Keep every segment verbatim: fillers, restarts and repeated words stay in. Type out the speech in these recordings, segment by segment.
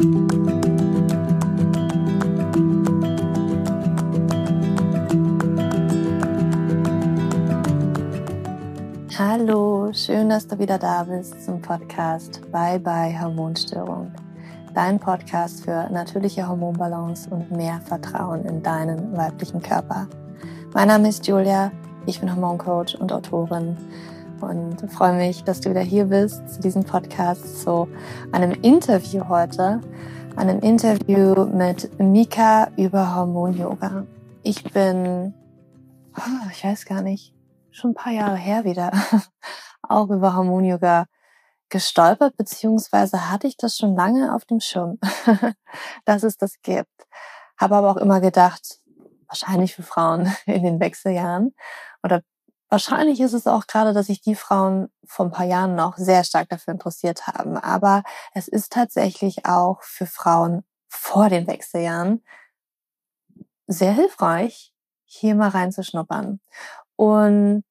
Hallo, schön, dass du wieder da bist zum Podcast Bye Bye Hormonstörung. Dein Podcast für natürliche Hormonbalance und mehr Vertrauen in deinen weiblichen Körper. Mein Name ist Julia, ich bin Hormoncoach und Autorin und freue mich, dass du wieder hier bist zu diesem Podcast, zu einem Interview heute, einem Interview mit Mika über Hormon-Yoga. Ich bin, oh, ich weiß gar nicht, schon ein paar Jahre her wieder, auch über Hormon-Yoga gestolpert, beziehungsweise hatte ich das schon lange auf dem Schirm, dass es das gibt. Habe aber auch immer gedacht, wahrscheinlich für Frauen in den Wechseljahren oder wahrscheinlich ist es auch gerade, dass sich die Frauen vor ein paar Jahren noch sehr stark dafür interessiert haben. Aber es ist tatsächlich auch für Frauen vor den Wechseljahren sehr hilfreich, hier mal reinzuschnuppern. Und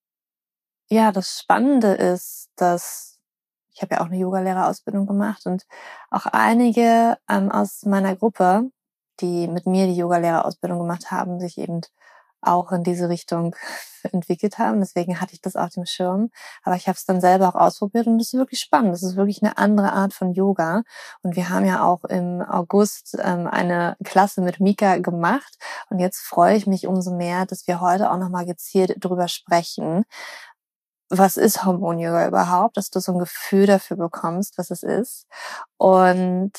ja, das Spannende ist, dass ich habe ja auch eine Yogalehrerausbildung gemacht und auch einige ähm, aus meiner Gruppe, die mit mir die Yogalehrerausbildung gemacht haben, sich eben auch in diese Richtung entwickelt haben. Deswegen hatte ich das auf dem Schirm. Aber ich habe es dann selber auch ausprobiert und es ist wirklich spannend. Das ist wirklich eine andere Art von Yoga. Und wir haben ja auch im August ähm, eine Klasse mit Mika gemacht. Und jetzt freue ich mich umso mehr, dass wir heute auch nochmal gezielt drüber sprechen. Was ist Hormon-Yoga überhaupt? Dass du so ein Gefühl dafür bekommst, was es ist. Und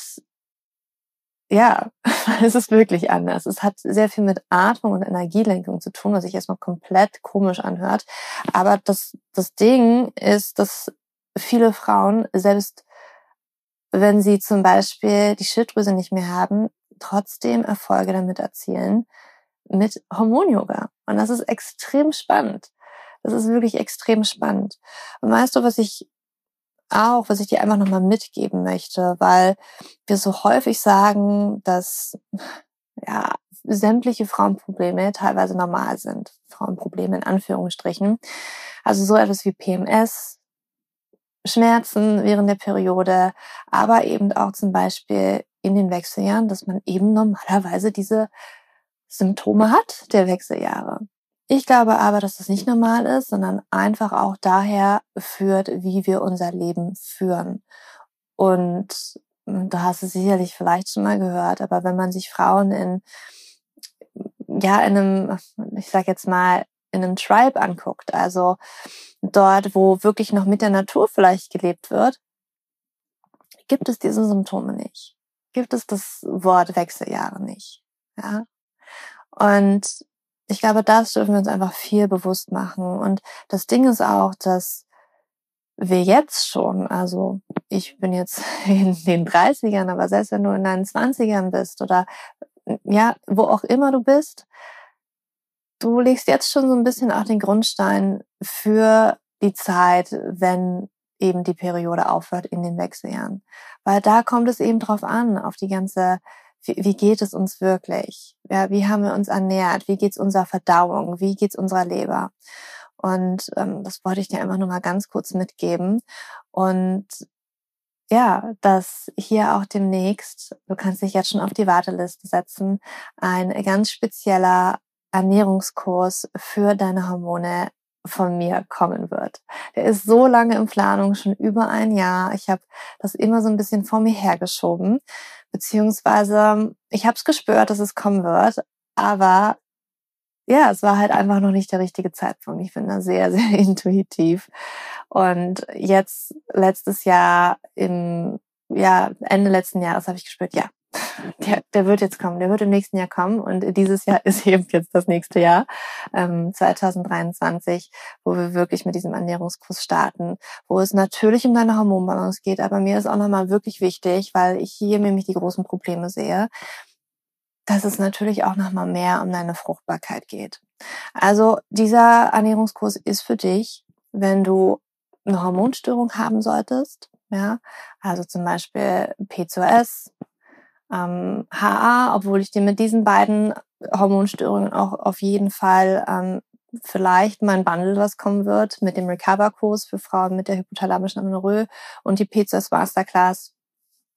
ja, es ist wirklich anders. Es hat sehr viel mit Atmung und Energielenkung zu tun, was sich erstmal komplett komisch anhört. Aber das, das Ding ist, dass viele Frauen, selbst wenn sie zum Beispiel die Schilddrüse nicht mehr haben, trotzdem Erfolge damit erzielen mit Hormon-Yoga. Und das ist extrem spannend. Das ist wirklich extrem spannend. Und weißt du, was ich auch, was ich dir einfach nochmal mitgeben möchte, weil wir so häufig sagen, dass ja sämtliche Frauenprobleme teilweise normal sind. Frauenprobleme in Anführungsstrichen. Also so etwas wie P M S, Schmerzen während der Periode, aber eben auch zum Beispiel in den Wechseljahren, dass man eben normalerweise diese Symptome hat der Wechseljahre. Ich glaube aber, dass das nicht normal ist, sondern einfach auch daher führt, wie wir unser Leben führen. Und du hast es sicherlich vielleicht schon mal gehört, aber wenn man sich Frauen in, ja, in einem, ich sag jetzt mal, in einem Tribe anguckt, also dort, wo wirklich noch mit der Natur vielleicht gelebt wird, gibt es diese Symptome nicht. Gibt es das Wort Wechseljahre nicht. Ja. Und ich glaube, das dürfen wir uns einfach viel bewusst machen. Und das Ding ist auch, dass wir jetzt schon, also ich bin jetzt in den dreißigern, aber selbst wenn du in deinen zwanzigern bist oder ja, wo auch immer du bist, du legst jetzt schon so ein bisschen auch den Grundstein für die Zeit, wenn eben die Periode aufhört in den Wechseljahren. Weil da kommt es eben drauf an, auf die ganze Wie, wie geht es uns wirklich? Ja, wie haben wir uns ernährt? Wie geht's unserer Verdauung? Wie geht's unserer Leber? Und ähm, das wollte ich dir einfach nur mal ganz kurz mitgeben. Und ja, dass hier auch demnächst, du kannst dich jetzt schon auf die Warteliste setzen, ein ganz spezieller Ernährungskurs für deine Hormone von mir kommen wird. Der ist so lange in Planung, schon über ein Jahr. Ich habe das immer so ein bisschen vor mir hergeschoben, beziehungsweise ich habe es gespürt, dass es kommen wird, aber ja, es war halt einfach noch nicht der richtige Zeitpunkt. Ich bin da sehr, sehr intuitiv. Und jetzt, letztes Jahr, im ja, Ende letzten Jahres habe ich gespürt, ja, der, der wird jetzt kommen, der wird im nächsten Jahr kommen. Und dieses Jahr ist eben jetzt das nächste Jahr, ähm, zwanzig dreiundzwanzig, wo wir wirklich mit diesem Ernährungskurs starten, wo es natürlich um deine Hormonbalance geht, aber mir ist auch nochmal wirklich wichtig, weil ich hier nämlich die großen Probleme sehe, dass es natürlich auch nochmal mehr um deine Fruchtbarkeit geht. Also dieser Ernährungskurs ist für dich, wenn du eine Hormonstörung haben solltest, ja, also zum Beispiel P C O S, ähm, H A, obwohl ich dir mit diesen beiden Hormonstörungen auch auf jeden Fall ähm, vielleicht mal ein Bundle, was kommen wird, mit dem Recover-Kurs für Frauen mit der hypothalamischen Amenorrhoe und die P C O S Masterclass.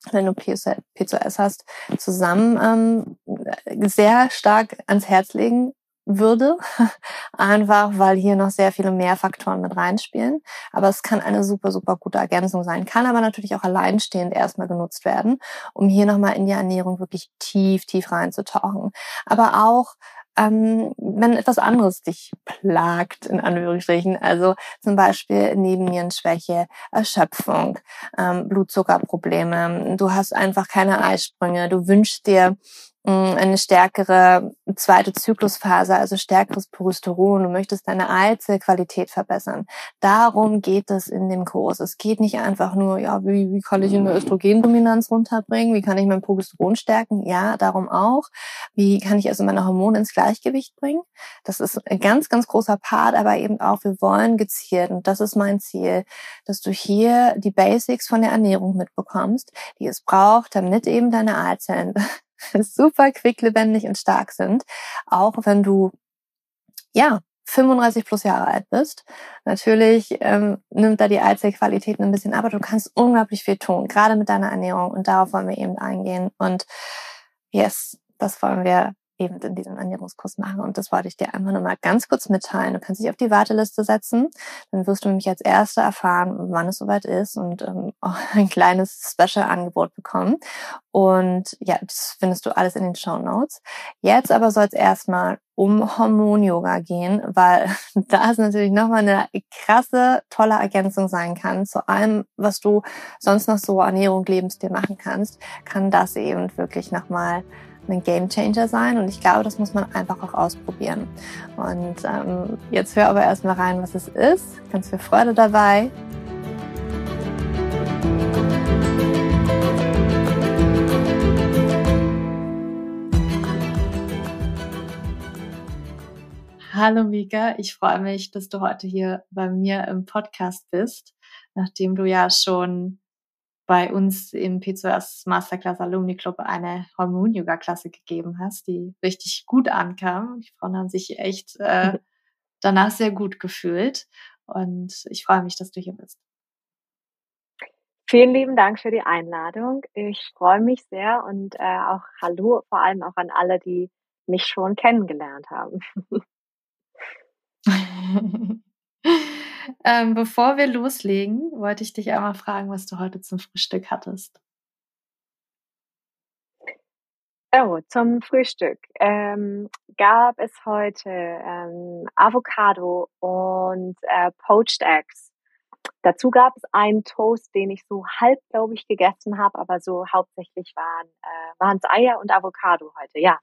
wenn du P C O S hast, zusammen ähm, sehr stark ans Herz legen würde, einfach weil hier noch sehr viele mehr Faktoren mit reinspielen. Aber es kann eine super, super gute Ergänzung sein, kann aber natürlich auch alleinstehend erstmal genutzt werden, um hier nochmal in die Ernährung wirklich tief, tief reinzutauchen. Aber auch ähm, wenn etwas anderes dich plagt, in Anführungsstrichen, also zum Beispiel Nebennierenschwäche, Erschöpfung, ähm, Blutzuckerprobleme, du hast einfach keine Eisprünge, du wünschst dir eine stärkere zweite Zyklusphase, also stärkeres Progesteron. Du möchtest deine Eizellqualität verbessern. Darum geht es in dem Kurs. Es geht nicht einfach nur, ja, wie, wie kann ich eine Östrogendominanz runterbringen? Wie kann ich mein Progesteron stärken? Ja, darum auch. Wie kann ich also meine Hormone ins Gleichgewicht bringen? Das ist ein ganz, ganz großer Part, aber eben auch, wir wollen gezielt, und das ist mein Ziel, dass du hier die Basics von der Ernährung mitbekommst, die es braucht, damit eben deine Eizellen super quicklebendig und stark sind, auch wenn du, ja, fünfunddreißig plus Jahre alt bist. Natürlich ähm, nimmt da die Eizellqualität ein bisschen ab, aber du kannst unglaublich viel tun, gerade mit deiner Ernährung, und darauf wollen wir eben eingehen. Und yes, das wollen wir eben in diesem Ernährungskurs machen, und das wollte ich dir einfach nur mal ganz kurz mitteilen. Du kannst dich auf die Warteliste setzen, dann wirst du nämlich als Erster erfahren, wann es soweit ist, und ähm, auch ein kleines Special-Angebot bekommen. Und ja, das findest du alles in den Shownotes. Jetzt aber soll es erstmal um Hormon-Yoga gehen, weil da es natürlich nochmal eine krasse, tolle Ergänzung sein kann zu allem, was du sonst noch so Ernährung, Lebensstil machen kannst, kann das eben wirklich nochmal ein Gamechanger sein, und ich glaube, das muss man einfach auch ausprobieren. Und ähm, jetzt hör aber erstmal rein, was es ist. Ganz viel Freude dabei. Hallo Mika, ich freue mich, dass du heute hier bei mir im Podcast bist, nachdem du ja schon bei uns im P C O S Masterclass Alumni Club eine Hormon-Yoga-Klasse gegeben hast, die richtig gut ankam. Die Frauen haben sich echt äh, danach sehr gut gefühlt, und ich freue mich, dass du hier bist. Vielen lieben Dank für die Einladung. Ich freue mich sehr, und äh, auch Hallo vor allem auch an alle, die mich schon kennengelernt haben. ähm, bevor wir loslegen, wollte ich dich einmal fragen, was du heute zum Frühstück hattest. Oh, zum Frühstück ähm, gab es heute ähm, Avocado und äh, Poached Eggs. Dazu gab es einen Toast, den ich so halb, glaube ich, gegessen habe, aber so hauptsächlich waren äh, waren es Eier und Avocado heute, ja.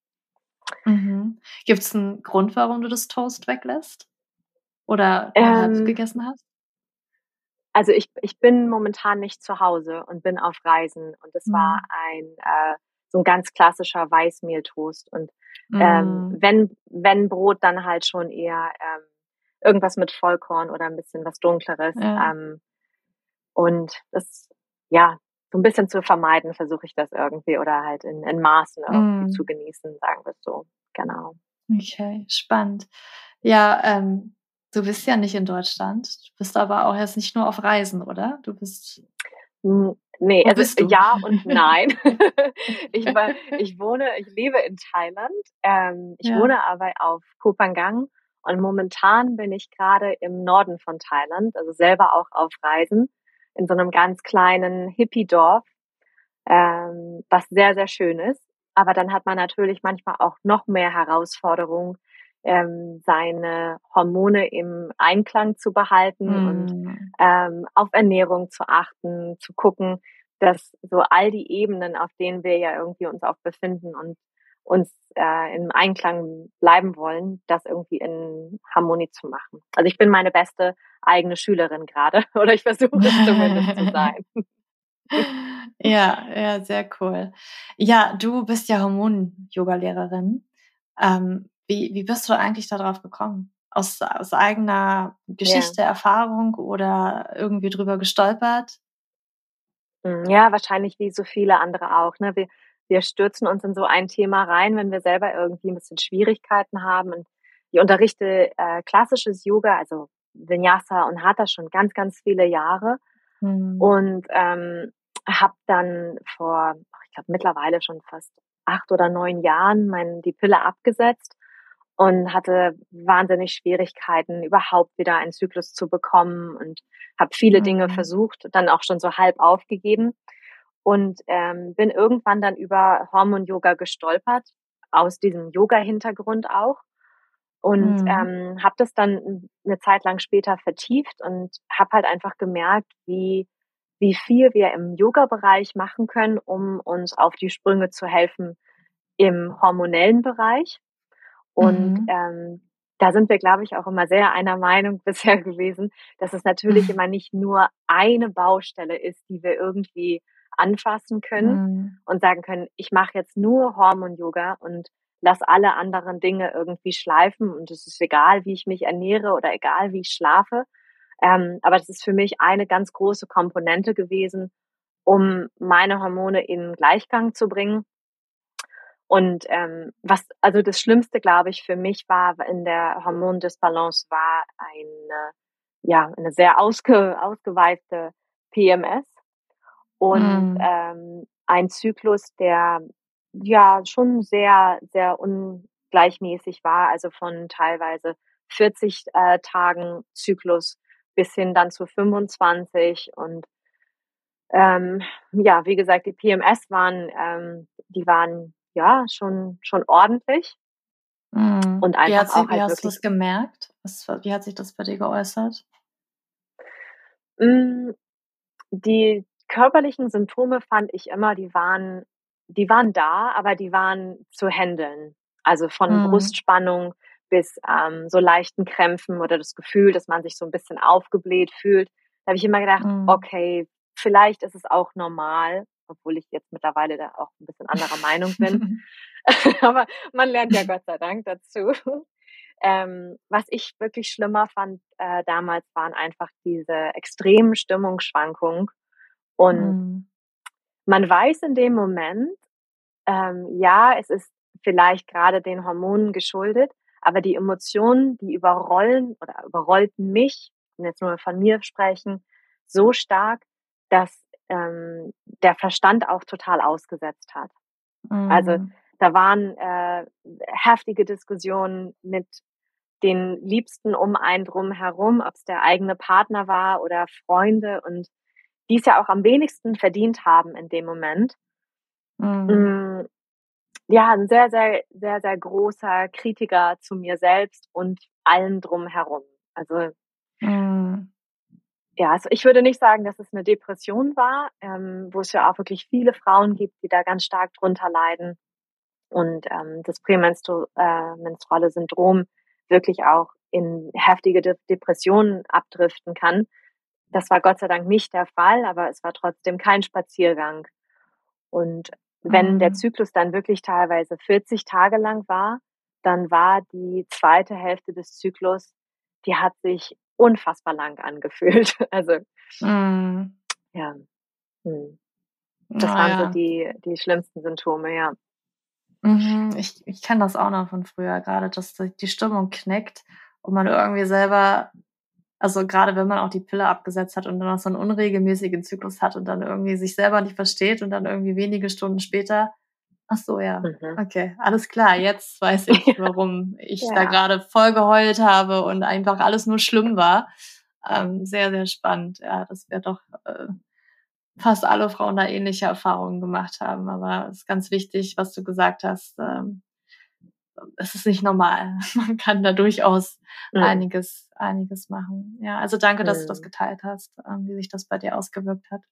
Mhm. Gibt es einen Grund, warum du das Toast weglässt? Oder nur halb Ähm, gegessen hast? also ich ich bin momentan nicht zu Hause und bin auf Reisen, und es war Mhm. ein äh, so ein ganz klassischer Weißmehltoast, und ähm, Mhm. wenn wenn Brot, dann halt schon eher ähm, irgendwas mit Vollkorn oder ein bisschen was Dunkleres, Ja. ähm, und das, ja, so ein bisschen zu vermeiden versuche ich das irgendwie, oder halt in in Maßen irgendwie zu Mhm. genießen, sagen wir's so. Genau. Okay, spannend. Ja, ähm, du bist ja nicht in Deutschland. Du bist aber auch jetzt nicht nur auf Reisen, oder? Du bist Hm, ne, Wo also bist du? ja und nein. Ich war ich wohne ich lebe in Thailand. Ähm, ich Ja. wohne aber auf Koh Phangan, und momentan bin ich grade im Norden von Thailand, also selber auch auf Reisen in so 'nem ganz kleinen Hippie-Dorf, ähm, was sehr, sehr schön ist. Aber dann hat man natürlich manchmal auch noch mehr Herausforderungen, ähm, seine Hormone im Einklang zu behalten und Mhm. ähm, auf Ernährung zu achten, zu gucken, dass so all die Ebenen, auf denen wir ja irgendwie uns auch befinden und uns äh, im Einklang bleiben wollen, das irgendwie in Harmonie zu machen. Also ich bin meine beste eigene Schülerin gerade, oder ich versuche es zumindest zu sein. Ja, ja, sehr cool. Ja, du bist ja Hormon-Yoga-Lehrerin. Ähm, wie wie bist du eigentlich da drauf gekommen? Aus aus eigener Ja. Geschichte, Erfahrung oder irgendwie drüber gestolpert? Hm, ja, wahrscheinlich wie so viele andere auch, ne? Wir wir stürzen uns in so ein Thema rein, wenn wir selber irgendwie 'n bisschen Schwierigkeiten haben, und ich unterrichte äh, klassisches Yoga, also Vinyasa und Hatha, schon ganz, ganz viele Jahre. Mhm. Und ähm, habe dann vor, ich glaube mittlerweile schon fast acht oder neun Jahren mein die Pille abgesetzt und hatte wahnsinnig Schwierigkeiten, überhaupt wieder einen Zyklus zu bekommen und habe viele Dinge Mhm. versucht, dann auch schon so halb aufgegeben und ähm, bin irgendwann dann über Hormon-Yoga gestolpert, aus diesem Yoga-Hintergrund auch und Mhm. ähm, habe das dann eine Zeit lang später vertieft und habe halt einfach gemerkt, wie wie viel wir im Yoga-Bereich machen können, um uns auf die Sprünge zu helfen im hormonellen Bereich. Und Mhm. ähm, da sind wir, glaube ich, auch immer sehr einer Meinung bisher gewesen, dass es natürlich immer nicht nur eine Baustelle ist, die wir irgendwie anfassen können Mhm. und sagen können, ich mache jetzt nur Hormon-Yoga und lass alle anderen Dinge irgendwie schleifen und es ist egal, wie ich mich ernähre oder egal, wie ich schlafe. Ähm, aber das ist für mich eine ganz große Komponente gewesen, um meine Hormone in Gleichgang zu bringen. Und ähm, was also das Schlimmste, glaube ich, für mich war in der Hormondisbalance war eine, ja, eine sehr ausge ausgeweifte P M S und Mhm. ähm, ein Zyklus, der ja schon sehr, sehr ungleichmäßig war, also von teilweise vierzig äh, Tagen Zyklus bis hin dann zu fünfundzwanzig und ähm, ja, wie gesagt, die P M S waren ähm, die waren, ja, schon schon ordentlich Mhm. und Wie einfach hat sie auch wie halt hast du wirklich das gemerkt? Was wie hat sich das bei dir geäußert? hm, die körperlichen Symptome fand ich immer, die waren die waren da, aber die waren zu händeln. Also, von Mhm. Brustspannung bis, ähm, so leichten Krämpfen oder das Gefühl, dass man sich so 'n bisschen aufgebläht fühlt. Da habe ich immer gedacht: Mhm. „Okay, vielleicht ist es auch normal“, obwohl ich jetzt mittlerweile da auch 'n bisschen anderer Meinung bin. Aber man lernt ja Gott sei Dank dazu. Ähm, was ich wirklich schlimmer fand, äh, damals, waren einfach diese extremen Stimmungsschwankungen. Und Mhm. man weiß in dem Moment, ähm, ja, es ist vielleicht gerade den Hormonen geschuldet, aber die Emotionen, die überrollen oder überrollten mich, und jetzt nur von mir sprechen, so stark, dass ähm, der Verstand auch total ausgesetzt hat. Also, Mhm. da waren äh, heftige Diskussionen mit den Liebsten um einen drum herum, ob's der eigene Partner war oder Freunde und die's ja auch am wenigsten verdient haben in dem Moment. Mhm. Hm, ja, 'n sehr, sehr, sehr, sehr großer Kritiker zu mir selbst und allem drumherum. Also, Mhm. ja, also, ich würde nicht sagen, dass es 'ne Depression war, ähm, wo es ja auch wirklich viele Frauen gibt, die da ganz stark drunter leiden und, ähm, das prämenstru äh, menstruale Syndrom wirklich auch in heftige De Depressionen abdriften kann. Das war Gott sei Dank nicht der Fall, aber es war trotzdem kein Spaziergang. Und wenn der Mhm. Zyklus dann wirklich teilweise vierzig Tage lang war, dann war die zweite Hälfte des Zyklus, die hat sich unfassbar lang angefühlt. Also, Mhm. ja, mhm. Das Na waren so ja. die die schlimmsten Symptome, ja. Mhm. Ich ich kenne das auch noch von früher, grade, dass d die Stimmung knickt und man irgendwie selber also, grade wenn man auch die Pille abgesetzt hat und dann auch so 'n unregelmäßigen Zyklus hat und dann irgendwie sich selber nicht versteht und dann irgendwie wenige Stunden später: „Ach so, ja, Mhm. okay, alles klar, jetzt weiß ich, warum ich da Ja. grade voll geheult habe und einfach alles nur schlimm war.“ Ähm, sehr, sehr spannend. Ja, dass wir doch, äh, fast alle Frauen da ähnliche Erfahrungen gemacht haben. Aber es ist ganz wichtig, was du gesagt hast, ähm, es ist nicht normal. Man kann da durchaus Mhm. einiges einiges machen. Ja, also danke, dass du das Mhm. geteilt hast, ähm, wie sich das bei dir ausgewirkt hat.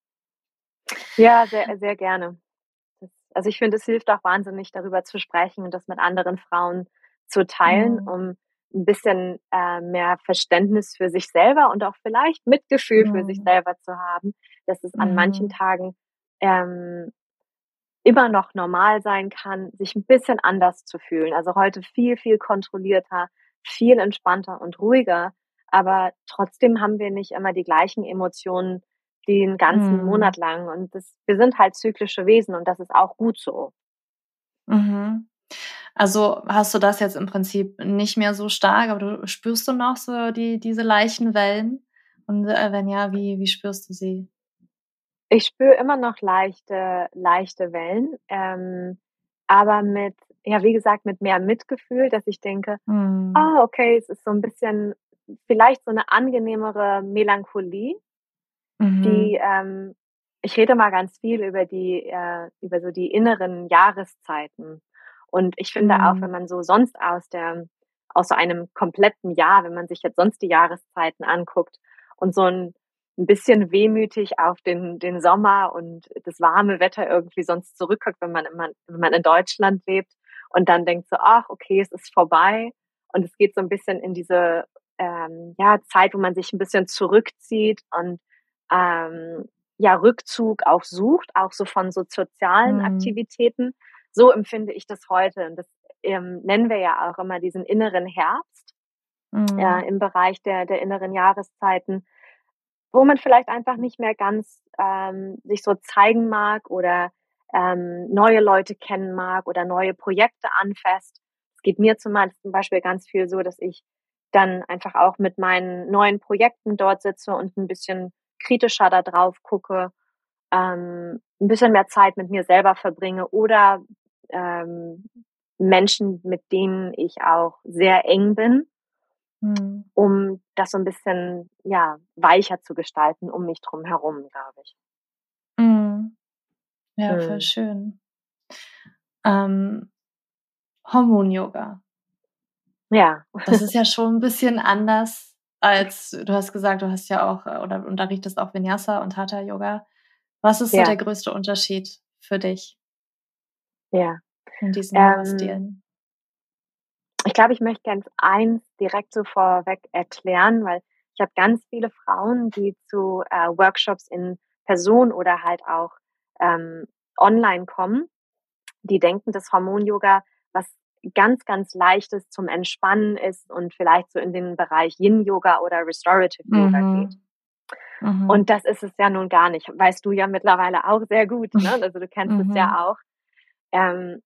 Ja, sehr sehr gerne. Das also, ich finde, es hilft auch wahnsinnig, darüber zu sprechen und das mit anderen Frauen zu teilen, Mhm. um 'n bisschen, äh, mehr Verständnis für sich selber und auch vielleicht Mitgefühl für sich Mhm. selber zu haben, dass es an manchen Mhm. Tagen, ähm, immer noch normal sein kann, sich 'n bisschen anders zu fühlen. Also, heute viel, viel kontrollierter, viel entspannter und ruhiger, aber trotzdem haben wir nicht immer die gleichen Emotionen den ganzen Mhm. Monat lang und das wir sind halt zyklische Wesen und das ist auch gut so. Mhm. Also, hast du das jetzt im Prinzip nicht mehr so stark, aber du spürst du noch so die diese leichten Wellen? Und, äh, wenn ja, wie wie spürst du sie? Ich spüre immer noch leichte leichte Wellen, ähm, aber mit ja, wie gesagt, mit mehr Mitgefühl, dass ich denke: Mhm. „Ah, okay, es ist so 'n bisschen vielleicht so 'ne angenehmere Melancholie, die, Mhm. ähm“ ich rede immer ganz viel über die äh, über so die inneren Jahreszeiten. Und ich finde auch, wenn Mhm. man so sonst aus der aus so einem kompletten Jahr, wenn man sich jetzt sonst die Jahreszeiten anguckt und so 'n 'n bisschen wehmütig auf den den Sommer und das warme Wetter irgendwie sonst zurückguckt, wenn man immer wenn man in Deutschland lebt und dann denkt so: „Ach, okay, es ist vorbei.“ Und es geht so 'n bisschen in diese, ähm, ja, Zeit, wo man sich 'n bisschen zurückzieht und, ähm, ja, Rückzug auch sucht, auch so von so sozialen Mhm. Aktivitäten. So empfinde ich das heute und das, ähm, nennen wir ja auch immer diesen inneren Herbst, Mhm. äh, im Bereich der der inneren Jahreszeiten, wo man vielleicht einfach nicht mehr ganz, ähm, sich so zeigen mag oder, ähm, neue Leute kennen mag oder neue Projekte anfasst. Es geht mir zum Mal zum Beispiel ganz viel so, dass ich dann einfach auch mit meinen neuen Projekten dort sitze und 'n bisschen kritischer da drauf gucke, ähm, 'n bisschen mehr Zeit mit mir selber verbringe oder, ähm, Menschen, mit denen ich auch sehr eng bin Mhm. um das so 'n bisschen, ja, weicher zu gestalten um mich drum herum, glaube ich. Mhm. Ja, voll Mhm. schön. Ähm, Hormon-Yoga. Ja. Das ist ja schon 'n bisschen anders als du hast gesagt, du hast ja auch äh, oder unterrichtest auch Vinyasa und Hatha Yoga. Was ist so der Ja. größte Unterschied für dich Ja. in diesen Ähm Yogastilen? ich glaube, ich möchte ganz eins direkt so vorweg erklären, weil ich habe ganz viele Frauen, die zu, äh, Workshops in Person oder halt auch, ähm, online kommen, die denken, dass Hormon-Yoga was ganz, ganz Leichtes zum Entspannen ist und vielleicht so in den Bereich Yin-Yoga oder Restorative Yoga geht. Mhm. Mhm. Und das ist es ja nun gar nicht. Weißt du ja mittlerweile auch sehr gut, ne? Also, du kennst es Mhm. ja auch. Ähm,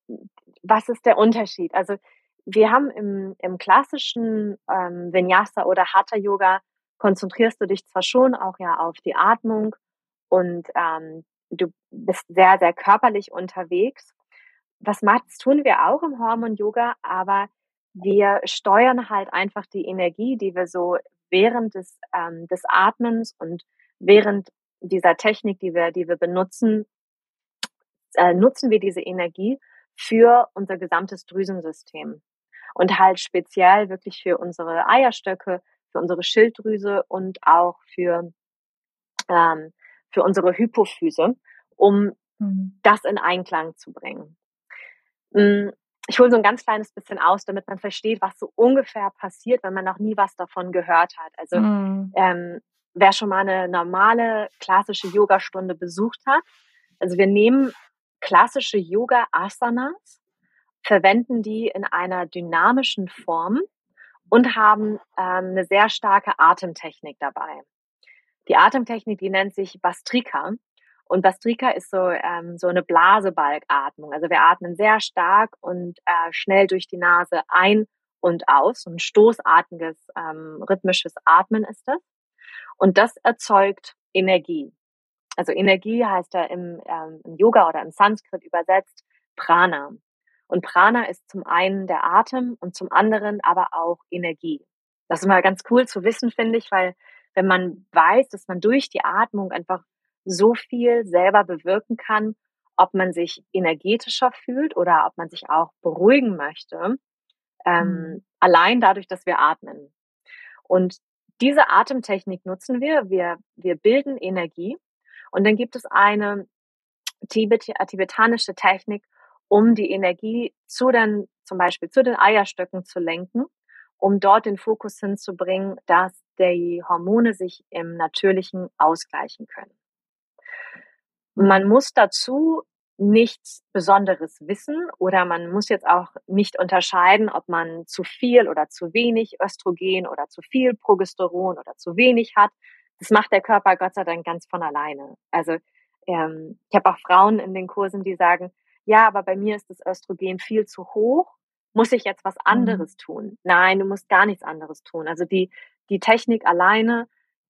was ist der Unterschied? Also, wir haben im im klassischen, ähm, Vinyasa oder Hatha Yoga konzentrierst du dich zwar schon auch ja auf die Atmung und, ähm, du bist sehr, sehr körperlich unterwegs. Was macht's tun wir auch im Hormon Yoga, aber wir steuern halt einfach die Energie, die wir so während des ähm, des Atmens und während dieser Technik, die wir die wir benutzen äh, nutzen wir diese Energie für unser gesamtes Drüsensystem. Und halt speziell wirklich für unsere Eierstöcke, für unsere Schilddrüse und auch für ähm, für unsere Hypophyse, um Mhm. das in Einklang zu bringen. Hm, ich hole so 'n ganz kleines bisschen aus, damit man versteht, was so ungefähr passiert, wenn man noch nie was davon gehört hat. Also, Mhm. ähm, wer schon mal 'ne normale klassische Yogastunde besucht hat also, wir nehmen klassische Yoga-Asanas, verwenden die in einer dynamischen Form und haben, ähm, 'ne sehr starke Atemtechnik dabei. Die Atemtechnik, die nennt sich Bhastrika. Und Bhastrika ist so ähm, so 'ne Blasebalg-Atmung. Also, wir atmen sehr stark und, äh, schnell durch die Nase ein und aus. So 'n stoßartiges, ähm, rhythmisches Atmen ist das. Und das erzeugt Energie. Also, Energie heißt ja im, ähm im Yoga oder im Sanskrit übersetzt Prana. Und Prana ist zum einen der Atem und zum anderen aber auch Energie. Das ist immer ganz cool zu wissen, finde ich, weil wenn man weiß, dass man durch die Atmung einfach so viel selber bewirken kann, ob man sich energetischer fühlt oder ob man sich auch beruhigen möchte, Mhm. ähm, allein dadurch, dass wir atmen. Und diese Atemtechnik nutzen wir. Wir wir bilden Energie und dann gibt es eine tibet äh, tibetanische Technik, um die Energie zu den zum Beispiel zu den Eierstöcken zu lenken, um dort den Fokus hinzubringen, dass die Hormone sich im Natürlichen ausgleichen können. Man Mhm. muss dazu nichts Besonderes wissen oder man muss jetzt auch nicht unterscheiden, ob man zu viel oder zu wenig Östrogen oder zu viel Progesteron oder zu wenig hat. Das macht der Körper Gott sei Dank ganz von alleine. Also, ähm, ich habe auch Frauen in den Kursen, die sagen: „Ja, aber bei mir ist das Östrogen viel zu hoch. Muss ich jetzt was Mhm. anderes tun?“ Nein, du musst gar nichts anderes tun. Also, die die Technik alleine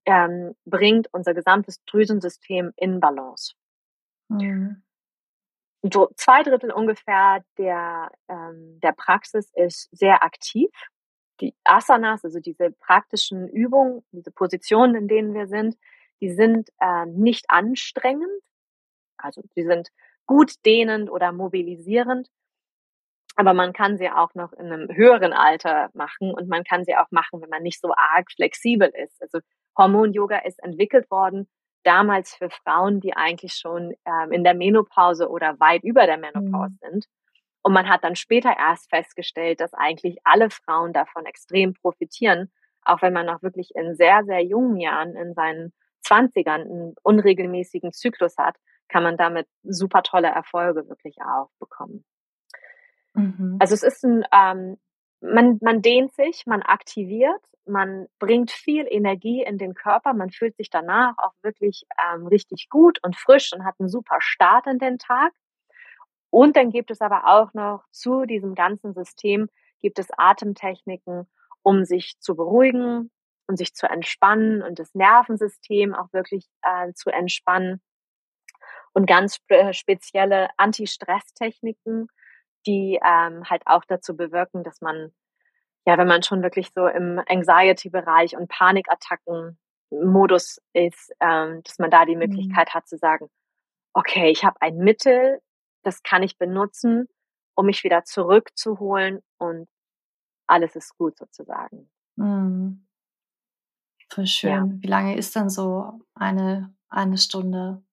ähm, bringt unser gesamtes Drüsensystem in Balance. Mhm. So zwei Drittel ungefähr der, ähm, der Praxis ist sehr aktiv. Die Asanas, also diese praktischen Übungen, diese Positionen, in denen wir sind, die sind äh, nicht anstrengend. Also die sind gut dehnend oder mobilisierend, aber man kann sie auch noch in einem höheren Alter machen und man kann sie auch machen, wenn man nicht so arg flexibel ist. Also Hormon-Yoga ist entwickelt worden damals für Frauen, die eigentlich schon ähm, in der Menopause oder weit über der Menopause Mhm. sind. Und man hat dann später erst festgestellt, dass eigentlich alle Frauen davon extrem profitieren, auch wenn man noch wirklich in sehr, sehr jungen Jahren, in seinen Zwanzigern einen unregelmäßigen Zyklus hat, kann man damit super tolle Erfolge wirklich auch bekommen. Mhm. Also es ist ein, ähm, man, man dehnt sich, man aktiviert, man bringt viel Energie in den Körper, man fühlt sich danach auch wirklich ähm, richtig gut und frisch und hat einen super Start in den Tag. Und dann gibt es aber auch noch zu diesem ganzen System gibt es Atemtechniken, um sich zu beruhigen und sich zu entspannen und das Nervensystem auch wirklich äh, zu entspannen und ganz spe spezielle Anti-Stress-Techniken, die ähm, halt auch dazu bewirken, dass man, ja, wenn man schon wirklich so im Anxiety-Bereich und Panikattacken-Modus ist, ähm, dass man da die Mhm. Möglichkeit hat zu sagen, okay, ich habe ein Mittel, das kann ich benutzen, um mich wieder zurückzuholen und alles ist gut sozusagen. Mhm. Voll Ja. schön. Wie lange ist dann so eine eine Stunde,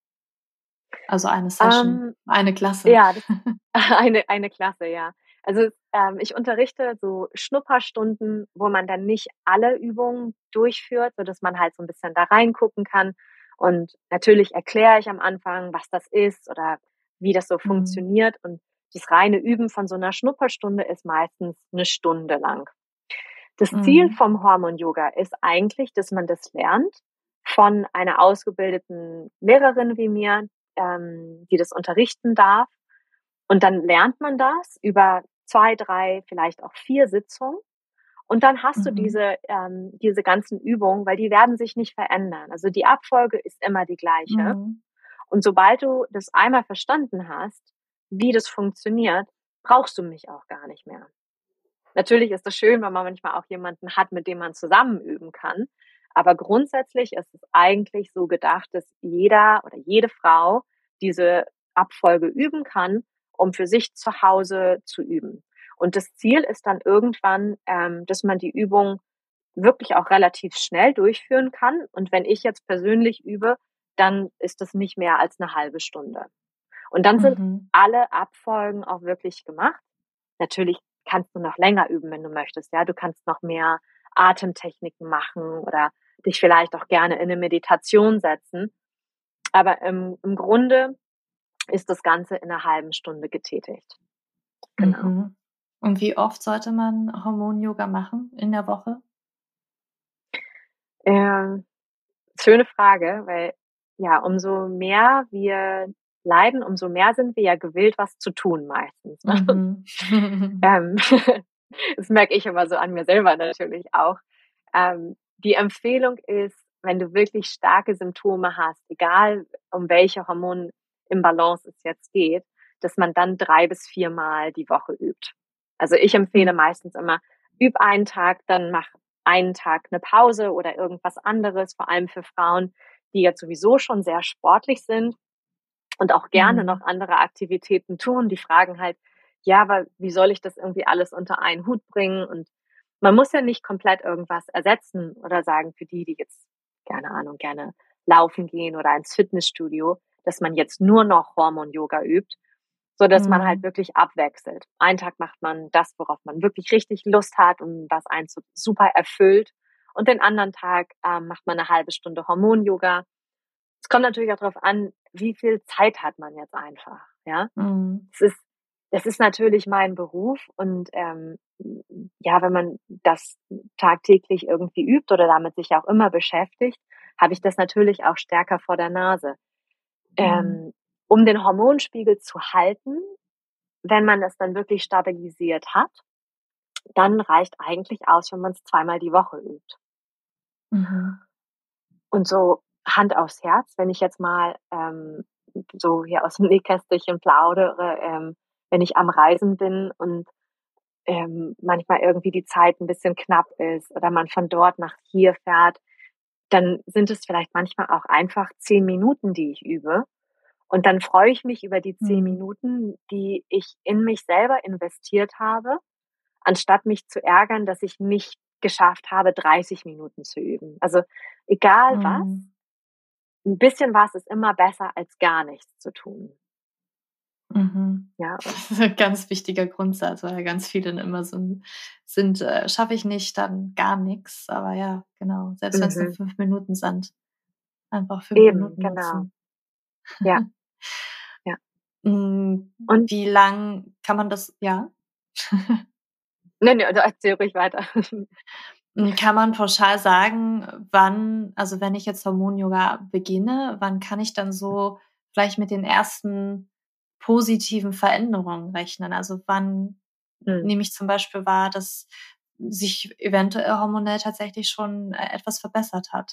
also eine Session, Ähm, eine Klasse? ja, das eine eine Klasse, ja. Also, ähm, ich unterrichte so Schnupperstunden, wo man dann nicht alle Übungen durchführt, sodass man halt so 'n bisschen da reingucken kann. Und natürlich erkläre ich am Anfang, was das ist oder wie das so Mhm. funktioniert. Und das reine Üben von so 'ner Schnupperstunde ist meistens 'ne Stunde lang. Das Ziel Mhm. vom Hormon-Yoga ist eigentlich, dass man das lernt von einer ausgebildeten Lehrerin wie mir, ähm, die das unterrichten darf. Und dann lernt man das über zwei, drei, vielleicht auch vier Sitzungen. Und dann hast du Mhm. diese, ähm, diese ganzen Übungen, weil die werden sich nicht verändern. Also die Abfolge ist immer die gleiche. Mhm. Und sobald du das einmal verstanden hast, wie das funktioniert, brauchst du mich auch gar nicht mehr. Natürlich ist es schön, wenn man manchmal auch jemanden hat, mit dem man zusammen üben kann. Aber grundsätzlich ist es eigentlich so gedacht, dass jeder oder jede Frau diese Abfolge üben kann, um für sich zu Hause zu üben. Und das Ziel ist dann irgendwann, ähm, dass man die Übung wirklich auch relativ schnell durchführen kann. Und wenn ich jetzt persönlich übe, dann ist das nicht mehr als eine halbe Stunde. Und dann sind Mhm. alle Abfolgen auch wirklich gemacht. Natürlich kannst du noch länger üben, wenn du möchtest, ja. Du kannst noch mehr Atemtechniken machen oder dich vielleicht auch gerne in 'ne Meditation setzen. Aber im im Grunde ist das Ganze in 'ner halben Stunde getätigt. Genau. Mhm. Und wie oft sollte man Hormon-Yoga machen in der Woche? Ähm, schöne Frage, weil, ja, umso mehr wir leiden, umso mehr sind wir ja gewillt, was zu tun meistens, ne? Mhm. Ähm, das merke ich immer so an mir selber natürlich auch. Ähm, die Empfehlung ist, wenn du wirklich starke Symptome hast, egal um welche Hormonimbalance es jetzt geht, dass man dann drei bis viermal die Woche übt. Also ich empfehle Mhm. meistens immer, üb einen Tag, dann mach einen Tag eine Pause oder irgendwas anderes, vor allem für Frauen, die jetzt sowieso schon sehr sportlich sind und auch gerne noch Mhm. andere Aktivitäten tun. Die fragen halt, ja, aber wie soll ich das irgendwie alles unter einen Hut bringen? Und man muss ja nicht komplett irgendwas ersetzen oder sagen, für die, die jetzt, keine Ahnung, gerne laufen gehen oder ins Fitnessstudio, dass man jetzt nur noch Hormon-Yoga übt, so dass man halt Mhm. wirklich abwechselt. Einen Tag macht man das, worauf man wirklich richtig Lust hat und was einen so super erfüllt. Und den anderen Tag ähm, macht man eine halbe Stunde Hormon-Yoga. Es kommt natürlich auch darauf an, wie viel Zeit hat man jetzt einfach, ja? Mhm. Es ist das ist natürlich mein Beruf und, ähm, ja, wenn man das tagtäglich irgendwie übt oder damit sich auch immer beschäftigt, habe ich das natürlich auch stärker vor der Nase. Mhm. Ähm, um den Hormonspiegel zu halten, wenn man das dann wirklich stabilisiert hat, dann reicht eigentlich aus, wenn man's zweimal die Woche übt. Mhm. Und so Hand aufs Herz, wenn ich jetzt mal ähm, so hier aus dem Nähkästchen plaudere, ähm, wenn ich am Reisen bin und ähm, manchmal irgendwie die Zeit ein bisschen knapp ist oder man von dort nach hier fährt, dann sind es vielleicht manchmal auch einfach zehn Minuten, die ich übe. Und dann freue ich mich über die zehn Mhm. Minuten, die ich in mich selber investiert habe, anstatt mich zu ärgern, dass ich nicht geschafft habe, dreißig Minuten zu üben. Also egal was, Mhm. ein bisschen was ist immer besser als gar nichts zu tun. Mhm. Ja, und Das ist 'n ganz wichtiger Grundsatz, weil ja ganz viele dann immer so 'n sind, äh: „Schaffe ich nicht, dann gar nix." Aber ja, genau, selbst wenn's nur mhm, fünf Minuten sind, einfach fünf eben, Minuten genau. nutzen. Ja, ja. Hm, Und wie lang kann man das ja? ne, ne, also erzähl ruhig weiter. Hm, kann man pauschal sagen, wann also, wenn ich jetzt Hormon-Yoga beginne, wann kann ich dann so vielleicht mit den ersten positiven Veränderungen rechnen? Also, wann Mhm. nehme ich zum Beispiel wahr, dass sich eventuell hormonell tatsächlich schon, äh, etwas verbessert hat?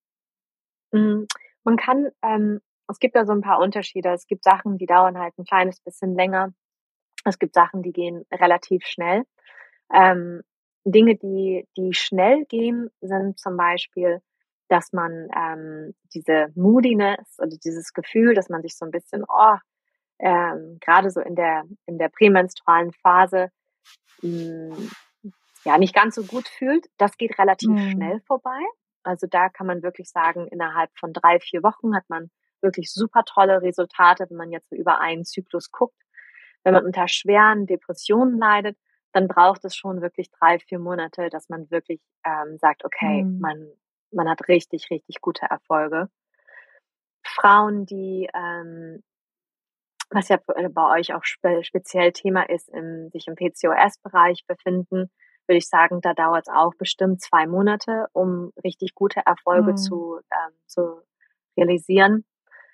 Hm, man kann ähm, es gibt da so 'n paar Unterschiede. Es gibt Sachen, die dauern halt 'n kleines bisschen länger. Es gibt Sachen, die gehen relativ schnell. Ähm, Dinge, die die schnell gehen, sind zum Beispiel, dass man, ähm, diese Moodiness oder dieses Gefühl, dass man sich so 'n bisschen, oh, ähm, grade so in der in der prämenstrualen Phase, hm, ja, nicht ganz so gut fühlt, das geht relativ Mhm. schnell vorbei. Also, da kann man wirklich sagen, innerhalb von drei vier Wochen hat man wirklich super tolle Resultate, wenn man jetzt so über einen Zyklus guckt. Wenn man unter schweren Depressionen leidet, dann braucht es schon wirklich drei vier Monate, dass man wirklich, ähm, sagt: „Okay, Mhm. man man hat richtig, richtig gute Erfolge." Frauen, die, ähm was ja b bei euch auch spe speziell Thema ist, im sich im P C O S-Bereich befinden, würde ich sagen, da dauert's auch bestimmt zwei Monate, um richtig gute Erfolge Mhm. zu ähm, zu realisieren.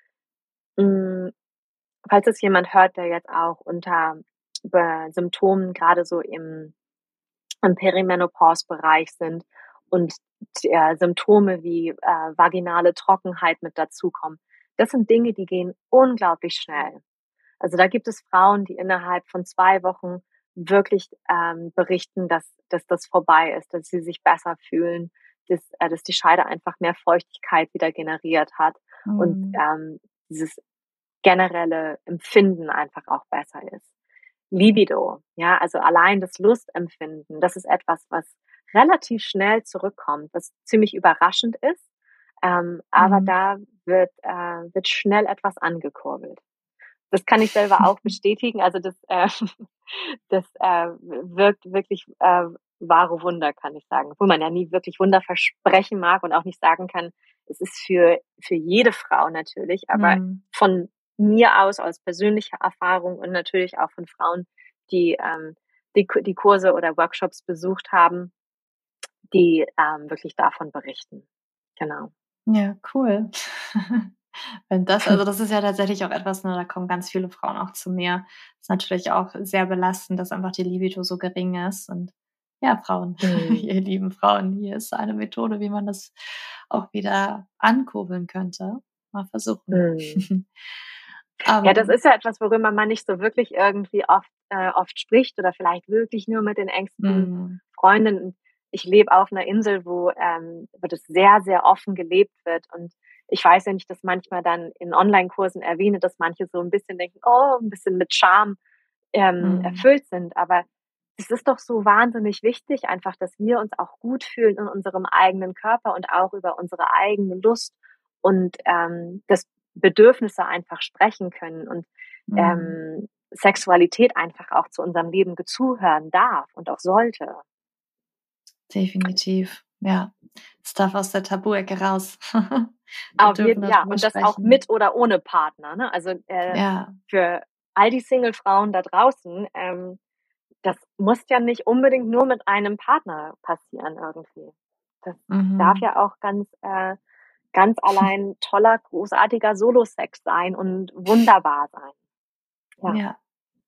Hm, falls es jemand hört, der jetzt auch unter be Symptomen grade so im im Perimenopause-Bereich sind und äh, Symptome wie, äh, vaginale Trockenheit mit dazukommen. Das sind Dinge, die gehen unglaublich schnell. Also, da gibt es Frauen, die innerhalb von zwei Wochen wirklich, ähm, berichten, dass dass das vorbei ist, dass sie sich besser fühlen, dass äh, dass die Scheide einfach mehr Feuchtigkeit wieder generiert hat und, Mhm. ähm, dieses generelle Empfinden einfach auch besser ist. Libido, ja, also allein das Lustempfinden, das ist etwas, was relativ schnell zurückkommt, was ziemlich überraschend ist, ähm, aber Mhm. da wird äh, wird schnell etwas angekurbelt. Das kann ich selber auch bestätigen. Also das, äh, das äh, wirkt wirklich äh, wahre Wunder, kann ich sagen. Obwohl man ja nie wirklich Wunder versprechen mag und auch nicht sagen kann, es ist für, für jede Frau natürlich, aber Mhm. von mir aus, aus persönlicher Erfahrung und natürlich auch von Frauen, die ähm, die, die Kurse oder Workshops besucht haben, die ähm, wirklich davon berichten. Genau. Ja, cool. Wenn das also, das ist ja tatsächlich auch etwas, ne, da kommen ganz viele Frauen auch zu mir. Ist natürlich auch sehr belastend, dass einfach die Libido so gering ist und ja, Frauen, Mm, ihr lieben Frauen, hier ist eine Methode, wie man das auch wieder ankurbeln könnte. Mal versuchen. mm. Ja, das Ähm, ist ja etwas, worüber man nicht so wirklich irgendwie oft äh, oft spricht oder vielleicht wirklich nur mit den engsten mhm, Freundinnen. Ich lebe auf 'ner Insel, wo, ähm wo das sehr, sehr offen gelebt wird und ich weiß, wenn ich das manchmal dann in Onlinekursen erwähne, dass manche so 'n bisschen denken: „Oh", 'n bisschen mit Scham, ähm, mhm, erfüllt sind. Aber es ist doch so wahnsinnig wichtig einfach, dass wir uns auch gut fühlen in unserem eigenen Körper und auch über unsere eigene Lust und, ähm, das Bedürfnisse einfach sprechen können und, mhm. ähm, Sexualität einfach auch zu unserem Leben gezuhören darf und auch sollte. Definitiv, ja. Es darf aus der Tabuecke raus. Wir Auf dürfen jeden ja, darüber und das auch sprechen. mit oder ohne Partner, ne? Also, äh, Ja, für all die Singlefrauen da draußen, ähm, das muss ja nicht unbedingt nur mit einem Partner passieren irgendwie. Das darf mhm. ja auch ganz, äh ganz allein toller, großartiger Solo-Sex sein und wunderbar sein. Ja. Ja.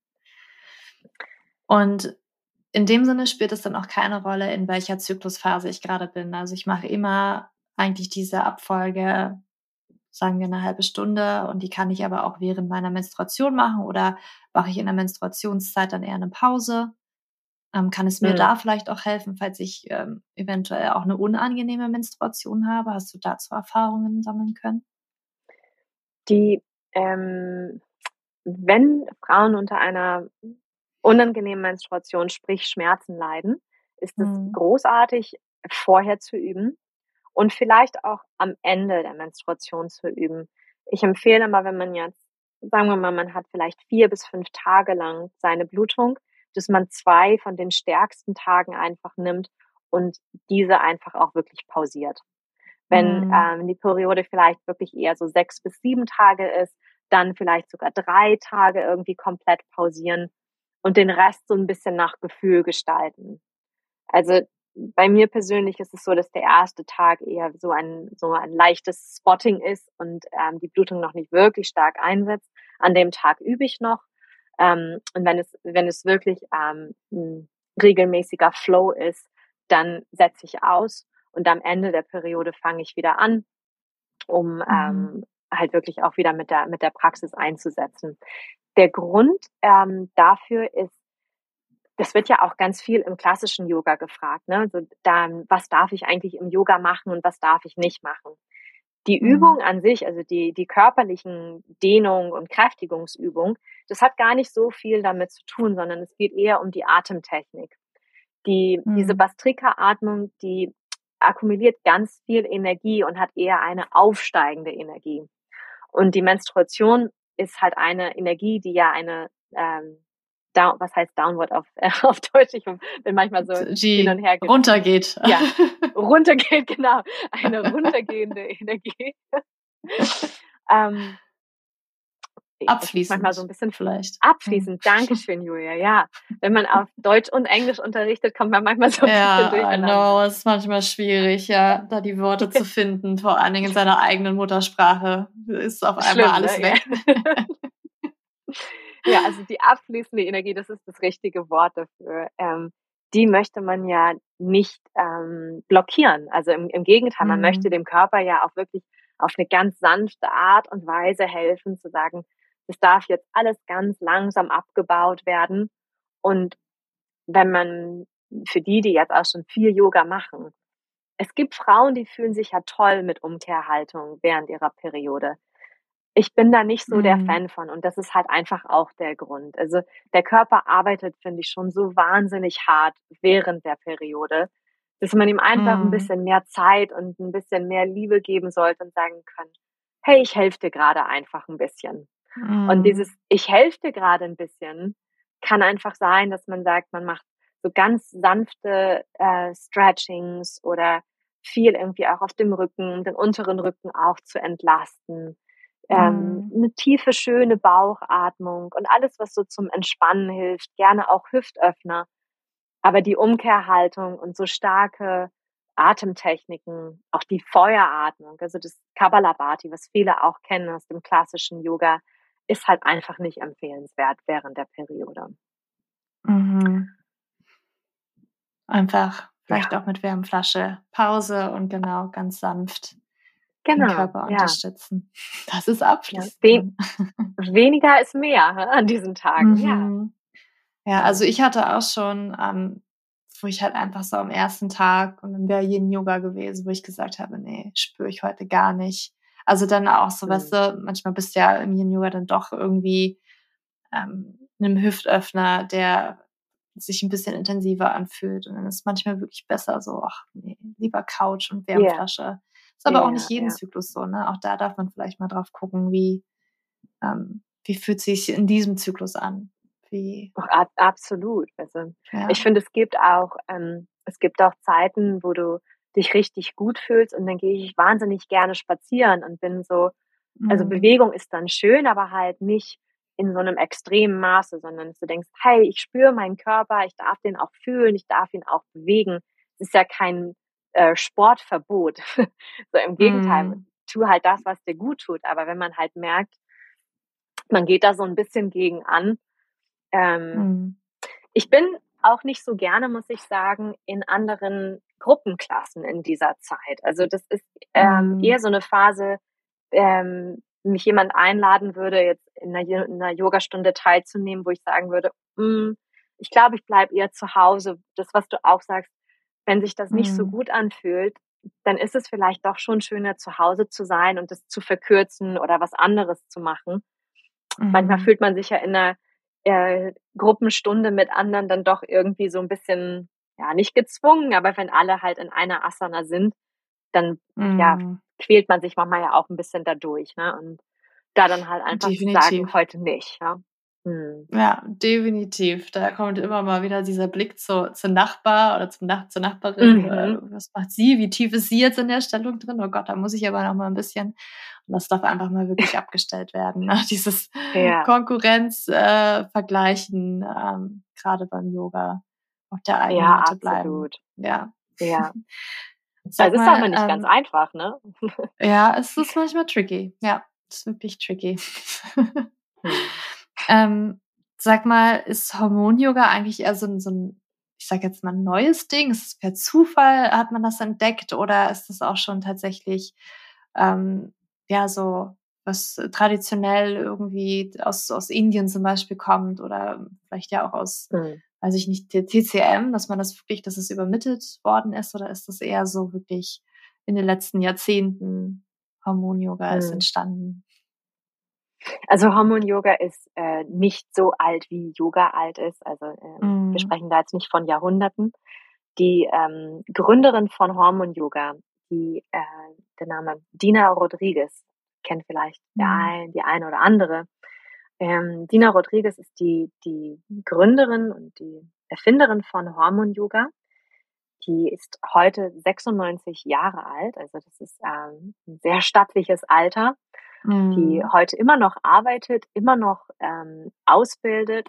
Und in dem Sinne spielt es dann auch keine Rolle, in welcher Zyklusphase ich gerade bin. Also, ich mache immer eigentlich diese Abfolge, sagen wir eine halbe Stunde, und die kann ich aber auch während meiner Menstruation machen, oder mache ich in der Menstruationszeit dann eher eine Pause? Ähm, kann es mir Mhm. da vielleicht auch helfen, falls ich ähm, eventuell auch eine unangenehme Menstruation habe? Hast du dazu Erfahrungen sammeln können? Die, ähm wenn Frauen unter einer unangenehmen Menstruation, sprich Schmerzen leiden, ist es Mhm. großartig, vorher zu üben und vielleicht auch am Ende der Menstruation zu üben. Ich empfehle immer, wenn man jetzt, sagen wir mal, man hat vielleicht vier bis fünf Tage lang seine Blutung, dass man zwei von den stärksten Tagen einfach nimmt und diese einfach auch wirklich pausiert. Wenn, Mhm. ähm, die Periode vielleicht wirklich eher so sechs bis sieben Tage ist, dann vielleicht sogar drei Tage irgendwie komplett pausieren und den Rest so 'n bisschen nach Gefühl gestalten. Also, bei mir persönlich ist es so, dass der erste Tag eher so ein so ein leichtes Spotting ist und, ähm, die Blutung noch nicht wirklich stark einsetzt. An dem Tag übe ich noch, ähm, und wenn es wenn es wirklich, ähm, 'n regelmäßiger Flow ist, dann setze ich aus und am Ende der Periode fange ich wieder an, um, Mhm. ähm, halt wirklich auch wieder mit der mit der Praxis einzusetzen. Der Grund, ähm, dafür ist, das wird ja auch ganz viel im klassischen Yoga gefragt, ne? So dann: „Was darf ich eigentlich im Yoga machen und was darf ich nicht machen?“ Die Mhm. Übung an sich, also die die körperlichen Dehnung und Kräftigungsübungen, das hat gar nicht so viel damit zu tun, sondern es geht eher um die Atemtechnik. Die diese Mhm. Bastrika-Atmung, die akkumuliert ganz viel Energie und hat eher eine aufsteigende Energie. Und die Menstruation ist halt eine Energie, die ja eine, ähm, down was heißt Downward auf äh, auf Deutsch? Ich bin manchmal so hin und Die her ge runtergeht. ja, runtergeht, genau, eine runtergehende Energie. Ähm, es ist manchmal so 'n Abfließend bisschen vielleicht. Mhm. abfließend. Dankeschön, Julia, ja. Wenn man auf Deutsch und Englisch unterrichtet, kommt man manchmal so 'n bisschen Ja, I know, durcheinander. es ist manchmal schwierig, ja, da die Worte zu finden, vor allen Dingen in seiner eigenen Muttersprache ist auf einmal Schlimm, alles ne? Ja. weg. Ja, also die abfließende Energie, das ist das richtige Wort dafür. Ähm, die möchte man ja nicht, ähm, blockieren. Also im im Gegenteil, man möchte Mhm. dem Körper ja auch wirklich auf 'ne ganz sanfte Art und Weise helfen, zu sagen: „Es darf jetzt alles ganz langsam abgebaut werden.“ Und wenn man für die, die jetzt auch schon viel Yoga machen, es gibt Frauen, die fühlen sich ja toll mit Umkehrhaltung während ihrer Periode. Ich bin da nicht so der Mhm. Fan von und das ist halt einfach auch der Grund. Also, der Körper arbeitet, finde ich, schon so wahnsinnig hart während der Periode, dass man ihm einfach 'n Mhm. bisschen mehr Zeit und 'n bisschen mehr Liebe geben sollte und sagen können: „Hey, ich helfe dir grade einfach 'n bisschen.“ Und dieses Mhm. „Ich helfe dir grade 'n bisschen“ kann einfach sein, dass man sagt, man macht so ganz sanfte, äh, Stretchings oder viel irgendwie auch auf dem Rücken, um den unteren Rücken auch zu entlasten. Ähm, Mhm. 'ne tiefe, schöne Bauchatmung und alles, was so zum Entspannen hilft, gerne auch Hüftöffner. Aber die Umkehrhaltung und so starke Atemtechniken, auch die Feueratmung, also das Kapalabhati, was viele auch kennen aus dem klassischen Yoga, ist halt einfach nicht empfehlenswert während der Periode. Mhm. Einfach vielleicht Ja. auch mit Wärmflasche Pause und genau, ganz sanft den Genau, Körper ja. unterstützen, dass es Ja, abfließen we kann. weniger ist mehr, he, an diesen Tagen, ja. Mhm. Ja, also Ja. ich hatte auch schon, ähm, wo ich halt einfach so am ersten Tag und dann wäre Yin-Yoga gewesen, wo ich gesagt habe: „Ne, spüre ich heute gar nicht.“ Also dann auch so, weißt Mhm. du, manchmal bist du ja im Yin-Yoga dann doch irgendwie, ähm, 'nem Hüftöffner, der sich 'n bisschen intensiver anfühlt und dann ist manchmal wirklich besser so: „Ach ne, lieber Couch und Ja. Wärmflasche.“ Ist aber auch nicht Ja, jeden ja. Zyklus so, ne? Auch da darf man vielleicht mal drauf gucken, wie ähm, wie fühlt sich's in diesem Zyklus an? Wie Doch, ab absolut. Also, ich Ja. finde, es gibt auch ähm, es gibt auch Zeiten, wo du dich richtig gut fühlst und dann gehe ich wahnsinnig gerne spazieren und bin so also Mhm. Bewegung ist dann schön, aber halt nicht in so 'nem extremen Maße, sondern dass du denkst: „Hey, ich spüre meinen Körper, ich darf den auch fühlen, ich darf ihn auch bewegen.“ Es ist ja kein, äh, Sportverbot. So im Gegenteil, Mhm. tu halt das, was dir gut tut. Aber wenn man halt merkt man geht da so 'n bisschen gegen an. Ähm, Mhm. ich bin auch nicht so gerne, muss ich sagen, in anderen Gruppenklassen in dieser Zeit. Also das ist ähm, Mhm. eher so eine Phase, ähm, mich jemand einladen würde, jetzt in einer, in einer Yogastunde teilzunehmen, wo ich sagen würde, mm, ich glaube, ich bleibe eher zu Hause. Das, was du auch sagst, wenn sich das nicht so Mhm. gut anfühlt, dann ist es vielleicht doch schon schöner, zu Hause zu sein und es zu verkürzen oder was anderes zu machen. Manchmal Mhm. fühlt man sich ja in einer äh, Gruppenstunde mit anderen dann doch irgendwie so ein bisschen, ja, nicht gezwungen, aber wenn alle halt in einer Asana sind, dann, ja, Mhm. quält man sich manchmal ja auch ein bisschen dadurch, ne? Und da dann halt einfach zu sagen: Definitiv. „Heute nicht“, ja. Mhm. Ja, definitiv. Da kommt immer mal wieder dieser Blick zu zu Nachbar oder zum Nach zur Nachbarin oder Mhm. was macht sie? Wie tief ist sie jetzt in der Stellung drin? Oh Gott, da muss ich aber noch mal 'n bisschen und das darf einfach mal wirklich abgestellt werden, ne? Dieses Ja, Konkurrenz, äh, Vergleichen, ähm, grade beim Yoga auf der eigenen ja, Matte bleiben. absolut. Ja. Ja. Sag Also, ist auch mal mal, nicht ganz ähm einfach, ne? ja, es ist manchmal tricky. Ja, ist wirklich tricky. Mhm. Ähm, sag mal, ist Hormon-Yoga eigentlich eher so 'n so 'n, ich sage jetzt mal, neues Ding? Ist es per Zufall hat man das entdeckt oder ist das auch schon tatsächlich, ähm, ja, so was traditionell irgendwie aus aus Indien zum Beispiel kommt oder vielleicht ja auch aus, Mhm. weiß ich nicht, T C M, dass man das wirklich dass es übermittelt worden ist oder ist das eher so wirklich in den letzten Jahrzehnten Hormon-Yoga ist Mhm. entstanden? Also, Hormon-Yoga ist, äh, nicht so alt, wie Yoga alt ist. Also, ähm, wir Mhm. sprechen da jetzt nicht von Jahrhunderten. Die, ähm, Gründerin von Hormon-Yoga, die, äh der Name Dina Rodriguez, kennt vielleicht der Mhm. ein die eine oder andere. Ähm, Dina Rodriguez ist die die Gründerin und die Erfinderin von Hormon-Yoga. Die ist heute sechsundneunzig Jahre alt, also das ist, ähm, 'n sehr stattliches Alter, die Mhm. heute immer noch arbeitet, immer noch, ähm, ausbildet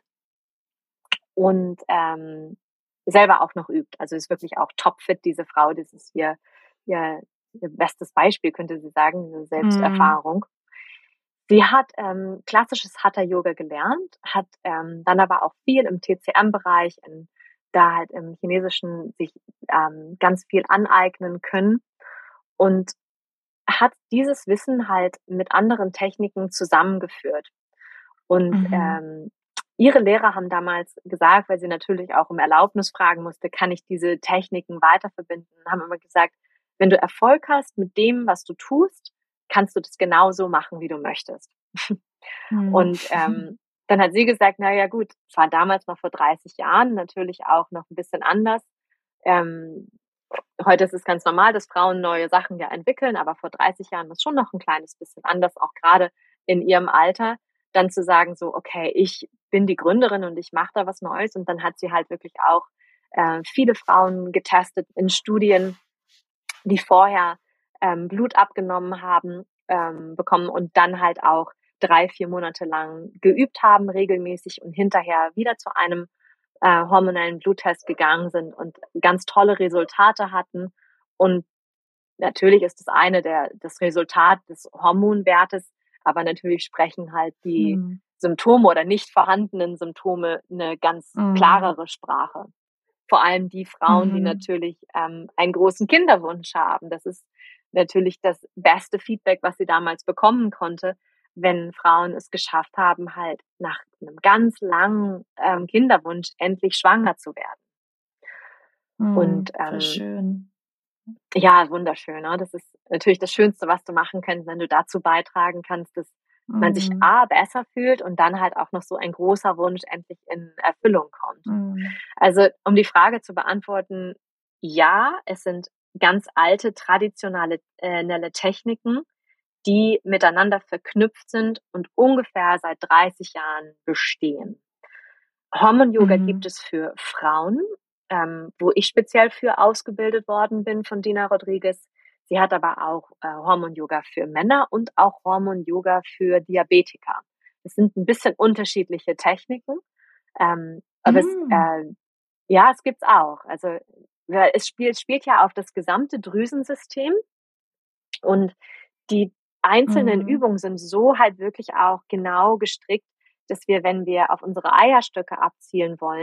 und, ähm, selber auch noch übt. Also, ist wirklich auch topfit, diese Frau. Das ist ihr ihr ihr bestes Beispiel, könnte sie sagen, diese Mhm. Selbsterfahrung. Sie hat, ähm, klassisches Hatha Yoga gelernt, hat, ähm, dann aber auch viel im T C M-Bereich, in da halt im Chinesischen sich, ähm, ganz viel aneignen können und hat dieses Wissen halt mit anderen Techniken zusammengeführt. Und, Mhm. ähm, ihre Lehrer haben damals gesagt, weil sie natürlich auch um Erlaubnis fragen musste: „Kann ich diese Techniken weiterverbinden?“ Haben immer gesagt: „Wenn du Erfolg hast mit dem, was du tust, kannst du das genauso machen, wie du möchtest.“ Mhm. Und, ähm, dann hat sie gesagt: „Na ja gut, es war damals noch vor dreißig Jahren natürlich auch noch ein bisschen anders. Ähm, heute ist es ganz normal, dass Frauen neue Sachen ja entwickeln, aber vor dreißig Jahren war's schon noch ein kleines bisschen anders, auch gerade in ihrem Alter, dann zu sagen so: „Okay, ich bin die Gründerin und ich mache da was Neues.“ Und dann hat sie halt wirklich auch, äh, viele Frauen getestet in Studien, die vorher, ähm, Blut abgenommen haben, ähm, bekommen und dann halt auch drei vier Monate lang geübt haben regelmäßig und hinterher wieder zu einem, äh, hormonellen Bluttest gegangen sind und ganz tolle Resultate hatten. Und natürlich ist das eine der das Resultat des Hormonwertes, aber natürlich sprechen halt die Mhm. Symptome oder nicht vorhandenen Symptome eine ganz Mhm. klarere Sprache. Vor allem die Frauen, die Mhm. natürlich, ähm, einen großen Kinderwunsch haben. Das ist natürlich das beste Feedback, was sie damals bekommen konnte, wenn Frauen es geschafft haben, halt nach einem ganz langen, ähm, Kinderwunsch endlich schwanger zu werden. Und, Mhm. Voll ähm, schön. ja, wunderschön, ne? Das ist natürlich das Schönste, was du machen kannst, wenn du dazu beitragen kannst, dass man sich Mhm. A besser fühlt und dann halt auch noch so ein großer Wunsch endlich in Erfüllung kommt. Mhm. Also, um die Frage zu beantworten, ja, es sind ganz alte traditionale äh, nelle Techniken, die miteinander verknüpft sind und ungefähr seit dreißig Jahren bestehen. Hormon-Yoga gibt Mhm. es für Frauen, ähm, wo ich speziell für ausgebildet worden bin von Dina Rodriguez. Sie hat aber auch, äh, Hormon-Yoga für Männer und auch Hormon-Yoga für Diabetiker. Es sind ein bisschen unterschiedliche Techniken, ähm, aber es, Mhm. äh ja, es gibt's auch. Also, weil es spielt spielt ja auf das gesamte Drüsensystem und die einzelnen Mhm. Übungen sind so halt wirklich auch genau gestrickt, dass wir, wenn wir auf unsere Eierstöcke abzielen wollen,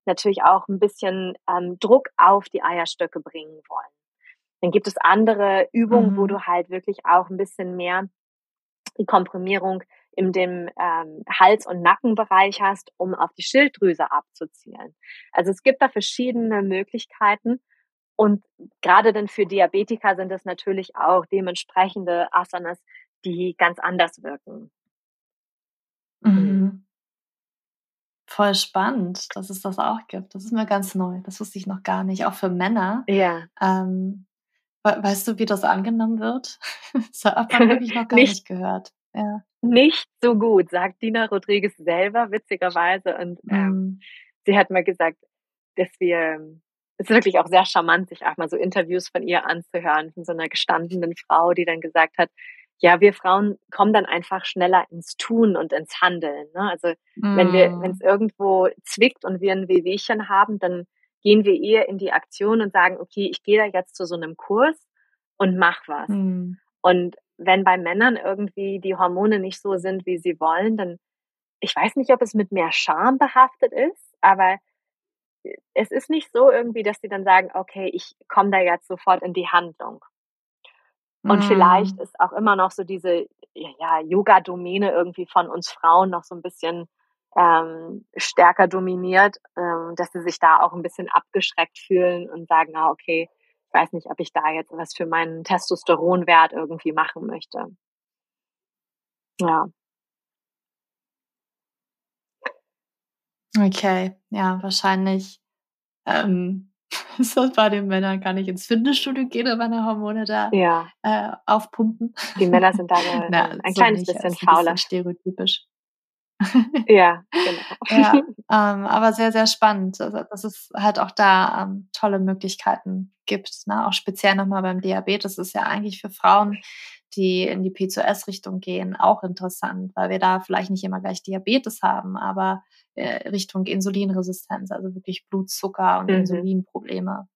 natürlich auch ein bisschen ähm, Druck auf die Eierstöcke bringen wollen. Dann gibt es andere Übungen, wo du Mhm. halt wirklich auch ein bisschen mehr die Komprimierung in dem ähm, Hals- und Nackenbereich hast, um auf die Schilddrüse abzuzielen. Also es gibt da verschiedene Möglichkeiten und gerade dann für Diabetiker sind es natürlich auch dementsprechende Asanas, die ganz anders wirken. Mhm. Mhm. Voll spannend, dass es das auch gibt. Das ist mir ganz neu. Das wusste ich noch gar nicht, auch für Männer. Ja, Ähm, wei weißt du, wie das angenommen wird? Das hat man wirklich noch gar nicht nicht gehört. Ja. nicht so gut, sagt Dina Rodriguez selber witzigerweise und, ähm, Mhm. sie hat mal gesagt, dass wir es ist wirklich auch sehr charmant, sich auch mal so Interviews von ihr anzuhören, von so 'ner gestandenen Frau, die dann gesagt hat: „Ja, wir Frauen kommen dann einfach schneller ins Tun und ins Handeln“, ne? Also, wenn wir wenn's Mhm. irgendwo zwickt und wir 'n Wehwehchen haben, dann gehen wir eher in die Aktion und sagen: „Okay, ich gehe da jetzt zu so 'nem Kurs und mache was.“ Mhm. Und wenn bei Männern irgendwie die Hormone nicht so sind, wie sie wollen, dann ich weiß nicht, ob es mit mehr Scham behaftet ist, aber es ist nicht so irgendwie, dass die dann sagen: „Okay, ich komme da jetzt sofort in die Handlung.“ Und vielleicht Mhm. ist auch immer noch so diese, ja, ja, Yoga-Domäne irgendwie von uns Frauen noch so 'n bisschen, ähm, stärker dominiert, ähm, dass sie sich da auch 'n bisschen abgeschreckt fühlen und sagen: „Ah, okay, ich weiß nicht, ob ich da jetzt was für meinen Testosteronwert irgendwie machen möchte.“ Ja. Okay, ja, wahrscheinlich, ähm, ist das bei den Männern gar nicht ins Fitnessstudio gehen und meine Hormone da, Ja, äh, aufpumpen. die Männer sind da 'ne Na, 'n ein so kleines nicht, bisschen ist 'n fauler. bisschen stereotypisch. Ja, genau. Ja, ähm, aber sehr, sehr spannend, also, dass es halt auch da, ähm, tolle Möglichkeiten gibt, ne? Auch speziell noch mal beim Diabetes ist ja eigentlich für Frauen, die in die P C O S-Richtung gehen, auch interessant, weil wir da vielleicht nicht immer gleich Diabetes haben, aber, äh, Richtung Insulinresistenz, also wirklich Blutzucker und Mhm. Insulinprobleme.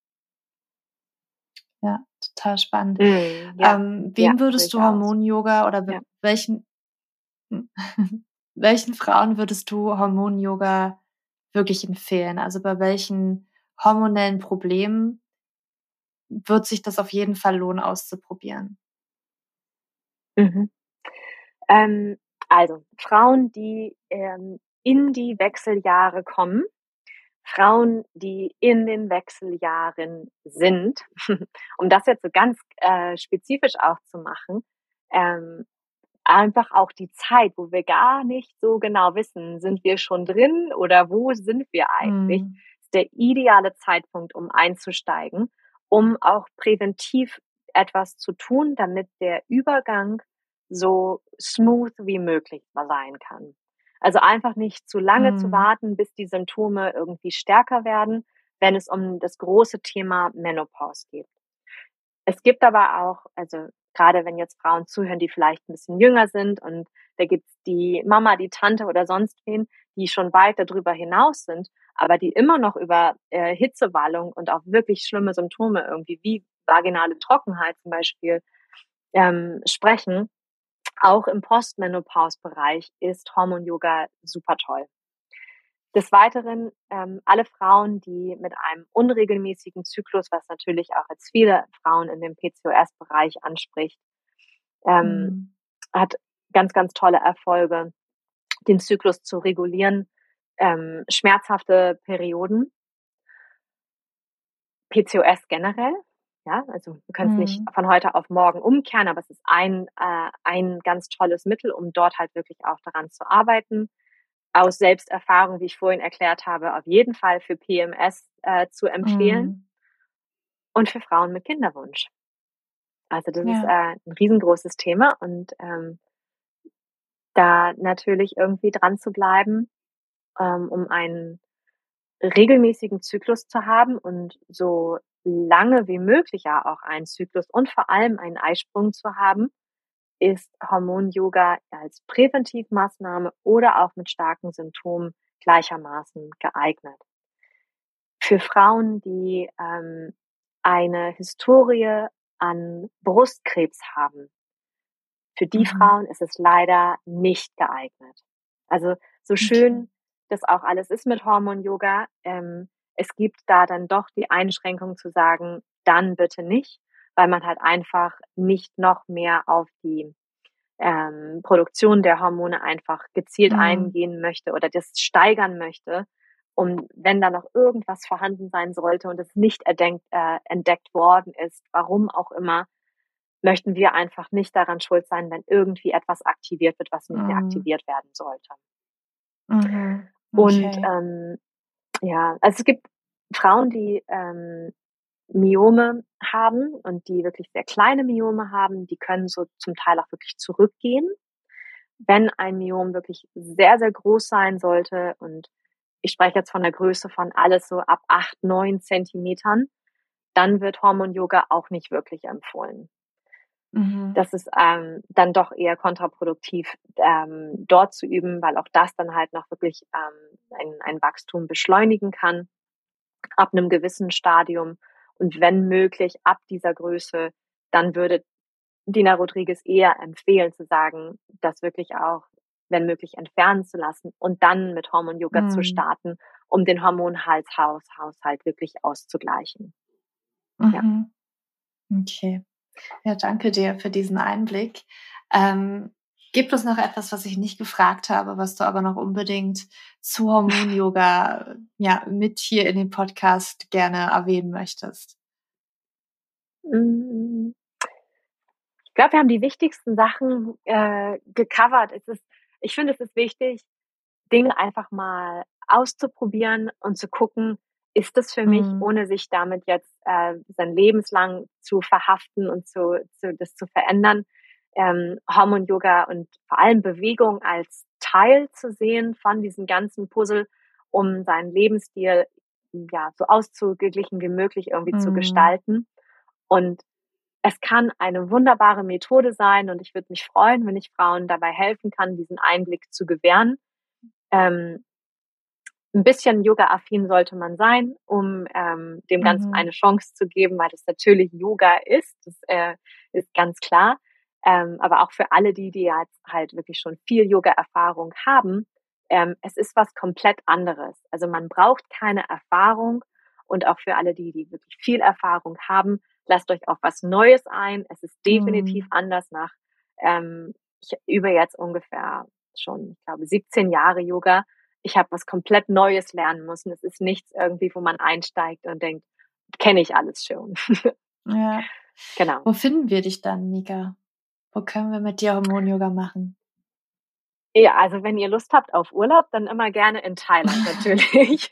Ja, total spannend. Mhm. Ja, Ähm, ja, wem würdest du durchaus. Hormon-Yoga oder w Ja. welchen welchen Frauen würdest du Hormon-Yoga wirklich empfehlen? Also, bei welchen hormonellen Problemen wird sich das auf jeden Fall lohnen, auszuprobieren? Mhm. Ähm, also, Frauen, die, ähm, in die Wechseljahre kommen, Frauen, die in den Wechseljahren sind, um das jetzt so ganz, äh, spezifisch auch zu machen, ähm, einfach auch die Zeit, wo wir gar nicht so genau wissen, sind wir schon drin oder wo sind wir eigentlich, Mhm. ist der ideale Zeitpunkt, um einzusteigen, um auch präventiv etwas zu tun, damit der Übergang so smooth wie möglich mal sein kann. Also einfach nicht zu lange zu Mhm. warten, bis die Symptome irgendwie stärker werden, wenn es um das große Thema Menopause geht. Es gibt aber auch also, grade wenn jetzt Frauen zuhören, die vielleicht 'n bisschen jünger sind und da gibt's die Mama, die Tante oder sonst wen, die schon weit da drüber hinaus sind, aber die immer noch über, äh, Hitzewallung und auch wirklich schlimme Symptome irgendwie wie vaginale Trockenheit zum Beispiel, ähm, sprechen. Auch im Postmenopause-Bereich ist Hormon-Yoga super toll. Des Weiteren, ähm, alle Frauen, die mit einem unregelmäßigen Zyklus, was natürlich auch jetzt viele Frauen in dem P C O S-Bereich anspricht, ähm, Mhm. hat ganz, ganz tolle Erfolge, den Zyklus zu regulieren, ähm, schmerzhafte Perioden, P C O S generell, ja, also wir können's nicht Mhm. von heute auf morgen umkehren, aber es ist ein äh, ein ganz tolles Mittel, um dort halt wirklich auch daran zu arbeiten. Aus Selbsterfahrung, wie ich vorhin erklärt habe, auf jeden Fall für P M S, äh, zu empfehlen Mhm. und für Frauen mit Kinderwunsch. Also, das ist, Ja. äh, 'n riesengroßes Thema und, ähm, da natürlich irgendwie dran zu bleiben, ähm, um einen regelmäßigen Zyklus zu haben und so lange wie möglich ja auch einen Zyklus und vor allem einen Eisprung zu haben, ist Hormon-Yoga als Präventivmaßnahme oder auch mit starken Symptomen gleichermaßen geeignet. Für Frauen, die, ähm, eine Historie an Brustkrebs haben, für die Mhm. Frauen ist es leider nicht geeignet. Also, so Okay. schön das auch alles ist mit Hormon-Yoga. Ähm, es gibt da dann doch die Einschränkung zu sagen, dann bitte nicht, weil man halt einfach nicht noch mehr auf die ähm, Produktion der Hormone einfach gezielt Mhm. eingehen möchte oder das steigern möchte. Und wenn da noch irgendwas vorhanden sein sollte und es nicht erdenkt, äh, entdeckt worden ist, warum auch immer, möchten wir einfach nicht daran schuld sein, wenn irgendwie etwas aktiviert wird, was nicht mehr Mhm. aktiviert werden sollte. Mhm. Und Okay. ähm, ja, also es gibt Frauen, die ähm, Myome haben und die wirklich sehr kleine Myome haben, die können so zum Teil auch wirklich zurückgehen. Wenn ein Myom wirklich sehr, sehr groß sein sollte, und ich spreche jetzt von der Größe von alles so ab acht, neun Zentimetern, dann wird Hormon-Yoga auch nicht wirklich empfohlen. Mhm. Das ist ähm, dann doch eher kontraproduktiv, ähm, dort zu üben, weil auch das dann halt noch wirklich ähm, ein, ein Wachstum beschleunigen kann ab einem gewissen Stadium. Und wenn möglich, ab dieser Größe, dann würde Dina Rodriguez eher empfehlen zu sagen, das wirklich auch, wenn möglich, entfernen zu lassen und dann mit Hormon-Yoga zu Mhm. starten, um den Hormonhaushalt wirklich auszugleichen. Ja. Mhm. Okay. Ja, danke dir für diesen Einblick. Ähm, gibt es noch etwas, was ich nicht gefragt habe, was du aber noch unbedingt zu Hormon-Yoga, ja, mit hier in den Podcast gerne erwähnen möchtest? Mm, Ich glaube, wir haben die wichtigsten Sachen äh, gecovert. Es ist, ich finde, es ist wichtig, Dinge einfach mal auszuprobieren und zu gucken, ist das für mich, Mhm. ohne sich damit jetzt äh, sein Lebenslang zu verhaften und zu, zu das zu verändern, ähm, Hormon-Yoga und vor allem Bewegung als Teil zu sehen von diesem ganzen Puzzle, um seinen Lebensstil ja so ausgeglichen wie möglich irgendwie zu Mhm. gestalten. Und es kann eine wunderbare Methode sein und ich würde mich freuen, wenn ich Frauen dabei helfen kann, diesen Einblick zu gewähren. Ähm, ein bisschen yoga-affin sollte man sein, um ähm, dem Ganzen Mhm. eine Chance zu geben, weil das natürlich Yoga ist, das äh, ist ganz klar. Ähm, aber auch für alle die, die jetzt halt wirklich schon viel Yoga-Erfahrung haben, ähm, es ist was komplett anderes. Also man braucht keine Erfahrung, und auch für alle die, die wirklich viel Erfahrung haben, lasst euch auf was Neues ein. Es ist definitiv Mhm. anders nach, ähm, ich übe jetzt ungefähr schon, ich glaube, siebzehn Jahre Yoga. Ich habe was komplett Neues lernen müssen. Es ist nichts irgendwie, wo man einsteigt und denkt, kenne ich alles schon. Ja. Genau. Wo finden wir dich dann, Mika? Wo können wir mit dir Hormon-Yoga machen? Ja, also wenn ihr Lust habt auf Urlaub, dann immer gerne in Thailand natürlich.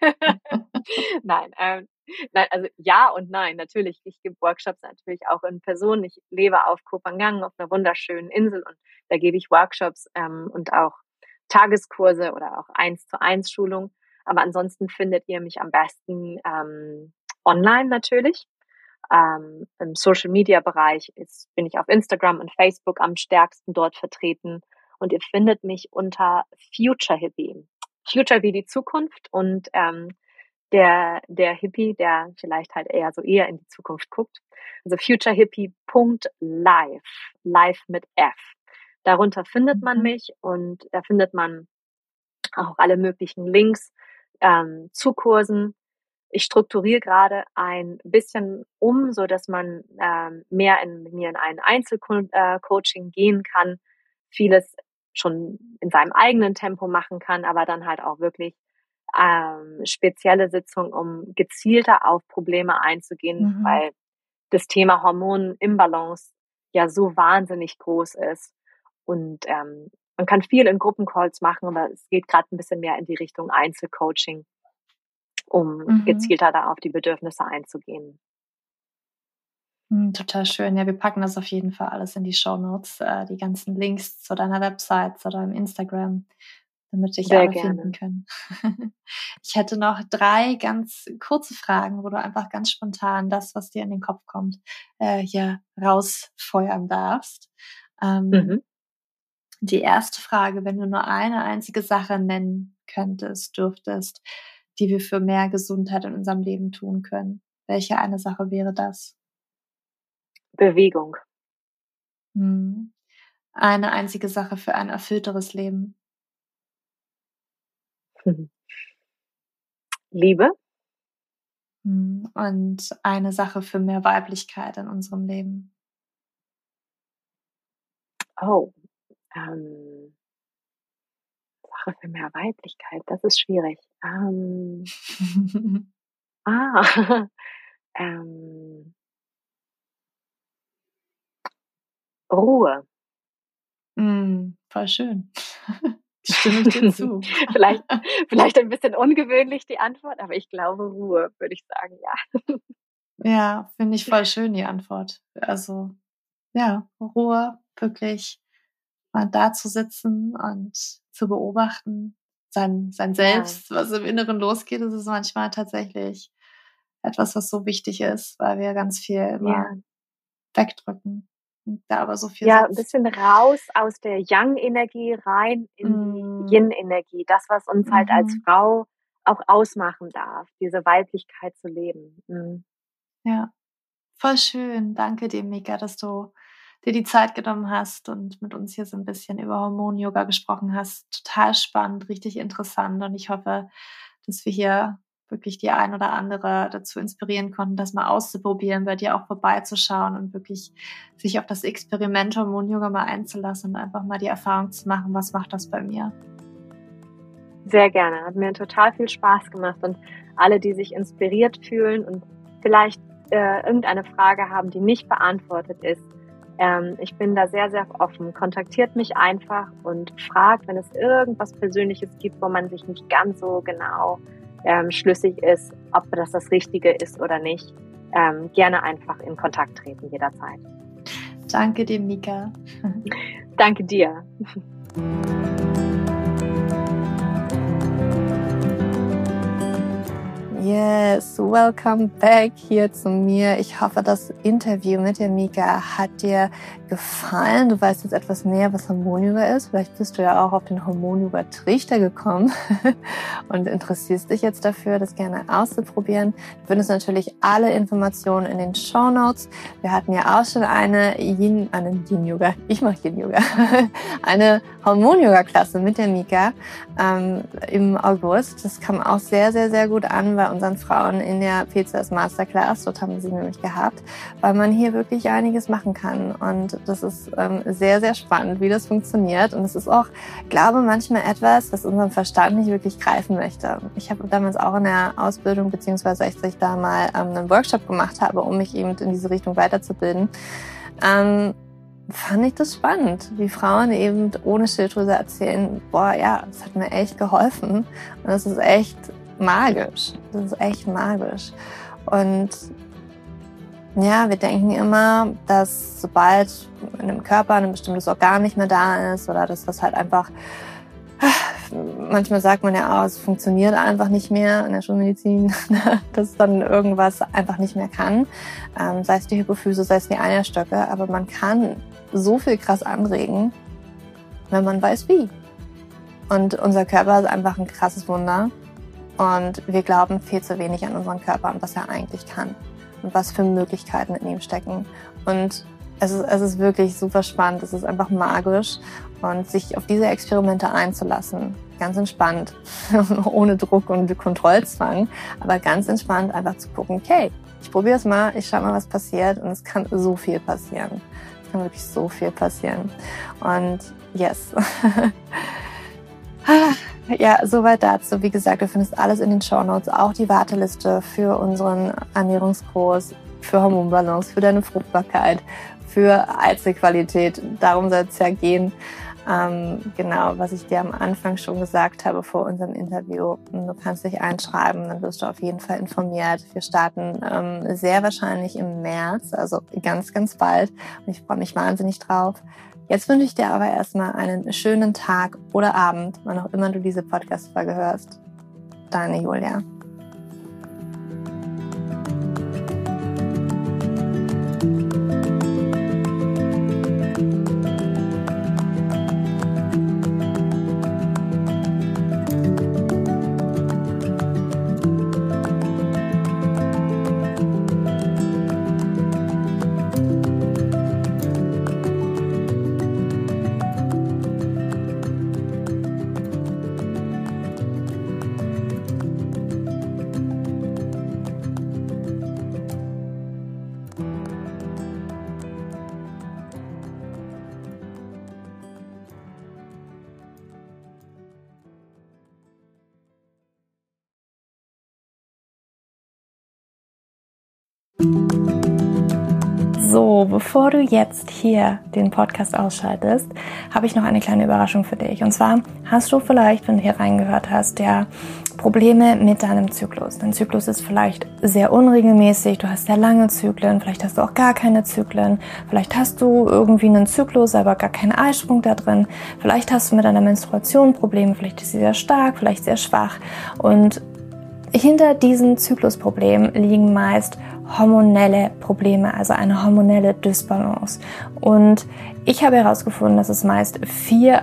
Nein, ähm, nein, also ja und nein, natürlich. Ich gebe Workshops natürlich auch in Person. Ich lebe auf Koh Phangan, auf einer wunderschönen Insel, und da gebe ich Workshops ähm, und auch Tageskurse oder auch eins zu eins Schulung. Aber ansonsten findet ihr mich am besten ähm, online natürlich. Ähm, Im Social Media Bereich ist, bin ich auf Instagram und Facebook am stärksten dort vertreten. Und ihr findet mich unter Future Hippie. Future wie die Zukunft und ähm, der, der Hippie, der vielleicht halt eher so eher in die Zukunft guckt. Also futurehippie.live, live mit F. Darunter findet man Mhm. mich, und da findet man auch alle möglichen Links ähm, zu Kursen. Ich strukturiere gerade ein bisschen um, so dass man ähm, mehr in, mit mir in ein Einzelcoaching gehen kann, vieles schon in seinem eigenen Tempo machen kann, aber dann halt auch wirklich ähm, spezielle Sitzungen, um gezielter auf Probleme einzugehen, Mhm. weil das Thema Hormonimbalance ja so wahnsinnig groß ist. Und ähm, man kann viel in Gruppencalls machen, aber es geht gerade ein bisschen mehr in die Richtung Einzelcoaching, um Mhm. gezielter da auf die Bedürfnisse einzugehen. Hm, total schön. Ja, wir packen das auf jeden Fall alles in die Shownotes, äh, die ganzen Links zu deiner Website, zu deinem Instagram, damit dich Sehr alle finden gerne. können. Ich hätte noch drei ganz kurze Fragen, wo du einfach ganz spontan das, was dir in den Kopf kommt, äh, hier rausfeuern darfst. Ähm, Mhm. die erste Frage: Wenn du nur eine einzige Sache nennen könntest, dürftest, die wir für mehr Gesundheit in unserem Leben tun können, welche eine Sache wäre das? Bewegung. Mhm. Eine einzige Sache für ein erfüllteres Leben. Liebe. Und eine Sache für mehr Weiblichkeit in unserem Leben. Oh, ähm, Sache für mehr Weiblichkeit, das ist schwierig. Ähm, ah, ähm, Ruhe. Mm, voll schön. Stimme ich dir zu. Vielleicht vielleicht ein bisschen ungewöhnlich die Antwort, aber ich glaube Ruhe, würde ich sagen, ja. Ja, finde ich voll schön, die Antwort. Also, ja, Ruhe, wirklich mal da zu sitzen und zu beobachten, sein sein Ja, Selbst, was im Inneren losgeht, das ist manchmal tatsächlich etwas, was so wichtig ist, weil wir ganz viel immer ja. wegdrücken und da aber so viel Ja, 'n sitzt. bisschen raus aus der Yang-Energie rein in die Mhm. Yin-Energie, das, was uns halt als Mhm. Frau auch ausmachen darf, diese Weiblichkeit zu leben. Mhm. Ja, voll schön. Danke dir, Mika, dass du dir die Zeit genommen hast und mit uns hier so 'n bisschen über Hormon-Yoga gesprochen hast. Total spannend, richtig interessant und ich hoffe, dass wir hier wirklich die ein oder andere dazu inspirieren konnten, das mal auszuprobieren, bei dir auch vorbeizuschauen und wirklich sich auf das Experiment Hormon-Yoga mal einzulassen und einfach mal die Erfahrung zu machen, was macht das bei mir? Sehr gerne. Hat mir total viel Spaß gemacht und alle, die sich inspiriert fühlen und vielleicht äh, irgendeine Frage haben, die nicht beantwortet ist, ähm, ich bin da sehr, sehr offen. Kontaktiert mich einfach und fragt, wenn es irgendwas Persönliches gibt, wo man sich nicht ganz so genau ähm, schlüssig ist, ob das das Richtige ist oder nicht. Ähm, gerne einfach in Kontakt treten jederzeit. Danke dir, Mika. Danke dir. Yes, welcome back hier zu mir. Ich hoffe, das Interview mit der Mika hat dir gefallen. Du weißt jetzt etwas mehr, was Hormon-Yoga ist. Vielleicht bist du ja auch auf den Hormon-Yoga-Trichter gekommen und interessierst dich jetzt dafür, das gerne auszuprobieren. Du findest natürlich alle Informationen in den Shownotes. Wir hatten ja auch schon eine Yin, eine Yin-Yoga, ich mache Yin-Yoga, eine Hormon-Yoga-Klasse mit der Mika ähm, im August. Das kam auch sehr, sehr, sehr gut an bei unseren Frauen in der P C S Masterclass. Dort haben wir sie nämlich gehabt, weil man hier wirklich einiges machen kann. Und das ist ähm, sehr, sehr spannend, wie das funktioniert. Und es ist auch, glaube manchmal etwas, was unseren Verstand nicht wirklich greifen möchte. Ich habe damals auch in der Ausbildung, beziehungsweise als ich da mal ähm, einen Workshop gemacht habe, um mich eben in diese Richtung weiterzubilden, ähm, fand ich das spannend, wie Frauen eben ohne Schilddrüse erzählen, boah, ja, das hat mir echt geholfen. Und das ist echt magisch. Das ist echt magisch. Und ja, wir denken immer, dass sobald in einem Körper ein bestimmtes Organ nicht mehr da ist oder dass das halt einfach, manchmal sagt man ja auch, es funktioniert einfach nicht mehr in der Schulmedizin, dass dann irgendwas einfach nicht mehr kann. Ähm, sei es die Hypophyse, sei es die Eierstöcke, aber man kann so viel krass anregen, wenn man weiß wie. Und unser Körper ist einfach ein krasses Wunder. Und wir glauben viel zu wenig an unseren Körper und was er eigentlich kann und was für Möglichkeiten in ihm stecken. Und es ist, es ist wirklich super spannend, es ist einfach magisch und sich auf diese Experimente einzulassen, ganz entspannt, ohne Druck und Kontrollzwang, aber ganz entspannt einfach zu gucken, okay, ich probiere es mal, ich schaue mal, was passiert und es kann so viel passieren. Es kann wirklich so viel passieren. Und yes. Ja, soweit dazu. Wie gesagt, du findest alles in den Shownotes, auch die Warteliste für unseren Ernährungskurs, für Hormonbalance, für deine Fruchtbarkeit, für Eizellqualität. Darum soll es ja gehen. Ähm, genau, was ich dir am Anfang schon gesagt habe vor unserem Interview. Du kannst dich einschreiben, dann wirst du auf jeden Fall informiert. Wir starten ähm, sehr wahrscheinlich im März, also ganz, ganz bald. Und ich freue mich wahnsinnig drauf. Jetzt wünsche ich dir aber erstmal einen schönen Tag oder Abend, wann auch immer du diese Podcast-Folge hörst. Deine Julia. So, bevor du jetzt hier den Podcast ausschaltest, habe ich noch eine kleine Überraschung für dich. Und zwar hast du vielleicht, wenn du hier reingehört hast, ja Probleme mit deinem Zyklus. Dein Zyklus ist vielleicht sehr unregelmäßig, du hast sehr lange Zyklen, vielleicht hast du auch gar keine Zyklen, vielleicht hast du irgendwie einen Zyklus, aber gar keinen Eisprung da drin, vielleicht hast du mit deiner Menstruation Probleme, vielleicht ist sie sehr stark, vielleicht sehr schwach. Und hinter diesen Zyklusproblemen liegen meist hormonelle Probleme, also eine hormonelle Dysbalance. Und ich habe herausgefunden, dass es meist vier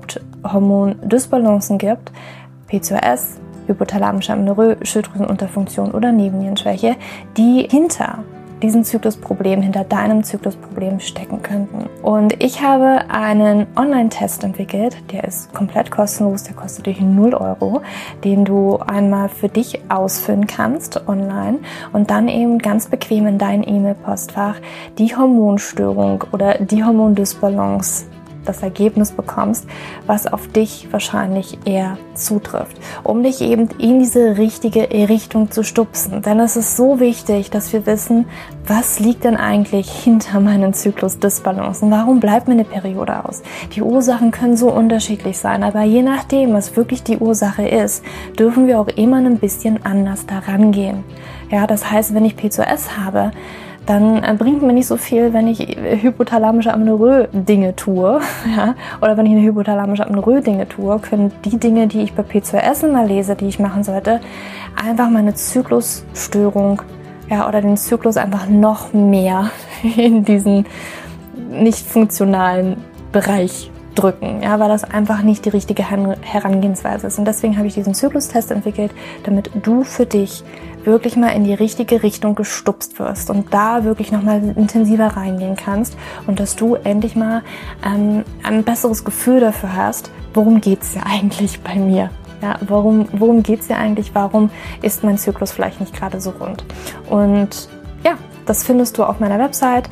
Haupthormon-Dysbalancen gibt: P C O S, hypothalamische Amenorrhoe, Schilddrüsenunterfunktion oder Nebennierenschwäche, die hinter diesen Zyklusproblem, hinter deinem Zyklusproblem stecken könnten. Und ich habe einen Online-Test entwickelt, der ist komplett kostenlos, der kostet dich null Euro, den du einmal für dich ausfüllen kannst online und dann eben ganz bequem in dein E-Mail-Postfach die Hormonstörung oder die Hormondysbalance, das Ergebnis bekommst, was auf dich wahrscheinlich eher zutrifft, um dich eben in diese richtige Richtung zu stupsen. Denn es ist so wichtig, dass wir wissen, was liegt denn eigentlich hinter meinen Zyklus-Dysbalancen? Warum bleibt mir eine Periode aus? Die Ursachen können so unterschiedlich sein, aber je nachdem, was wirklich die Ursache ist, dürfen wir auch immer ein bisschen anders daran gehen. Ja, das heißt, wenn ich P C O S habe, dann bringt mir nicht so viel, wenn ich hypothalamische Amenorrhoe Dinge tue, ja, oder wenn ich eine hypothalamische Amenorrhoe Dinge tue, können die Dinge, die ich bei P C O S immer lese, die ich machen sollte, einfach meine Zyklusstörung, ja, oder den Zyklus einfach noch mehr in diesen nicht funktionalen Bereich drücken, ja, weil das einfach nicht die richtige Herangehensweise ist. Und deswegen habe ich diesen Zyklustest entwickelt, damit du für dich wirklich mal in die richtige Richtung gestupst wirst und da wirklich nochmal intensiver reingehen kannst und dass du endlich mal ähm, ein besseres Gefühl dafür hast, worum geht's ja eigentlich bei mir? Ja, warum, worum geht's ja eigentlich? Warum ist mein Zyklus vielleicht nicht gerade so rund? Und ja, das findest du auf meiner Website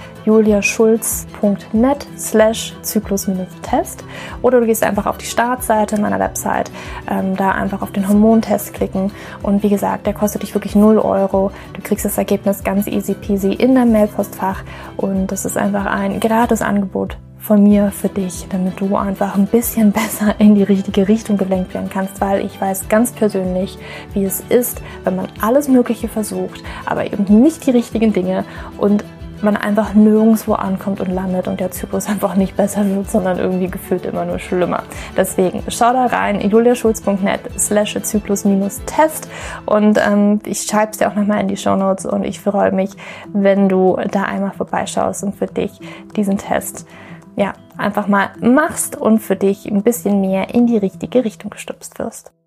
juliaschulz.net slash Zyklus-Test oder du gehst einfach auf die Startseite meiner Website, ähm, da einfach auf den Hormontest klicken und wie gesagt, der kostet dich wirklich null Euro. Du kriegst das Ergebnis ganz easy peasy in dein Mailpostfach und das ist einfach ein gratis Angebot von mir für dich, damit du einfach ein bisschen besser in die richtige Richtung gelenkt werden kannst, weil ich weiß ganz persönlich, wie es ist, wenn man alles Mögliche versucht, aber eben nicht die richtigen Dinge und man einfach nirgendwo ankommt und landet und der Zyklus einfach nicht besser wird, sondern irgendwie gefühlt immer nur schlimmer. Deswegen schau da rein, juliaschulz.net slash Zyklus-Test und ähm, ich schreibe es dir auch nochmal in die Shownotes und ich freue mich, wenn du da einmal vorbeischaust und für dich diesen Test ja, einfach mal machst und für dich ein bisschen mehr in die richtige Richtung gestupst wirst.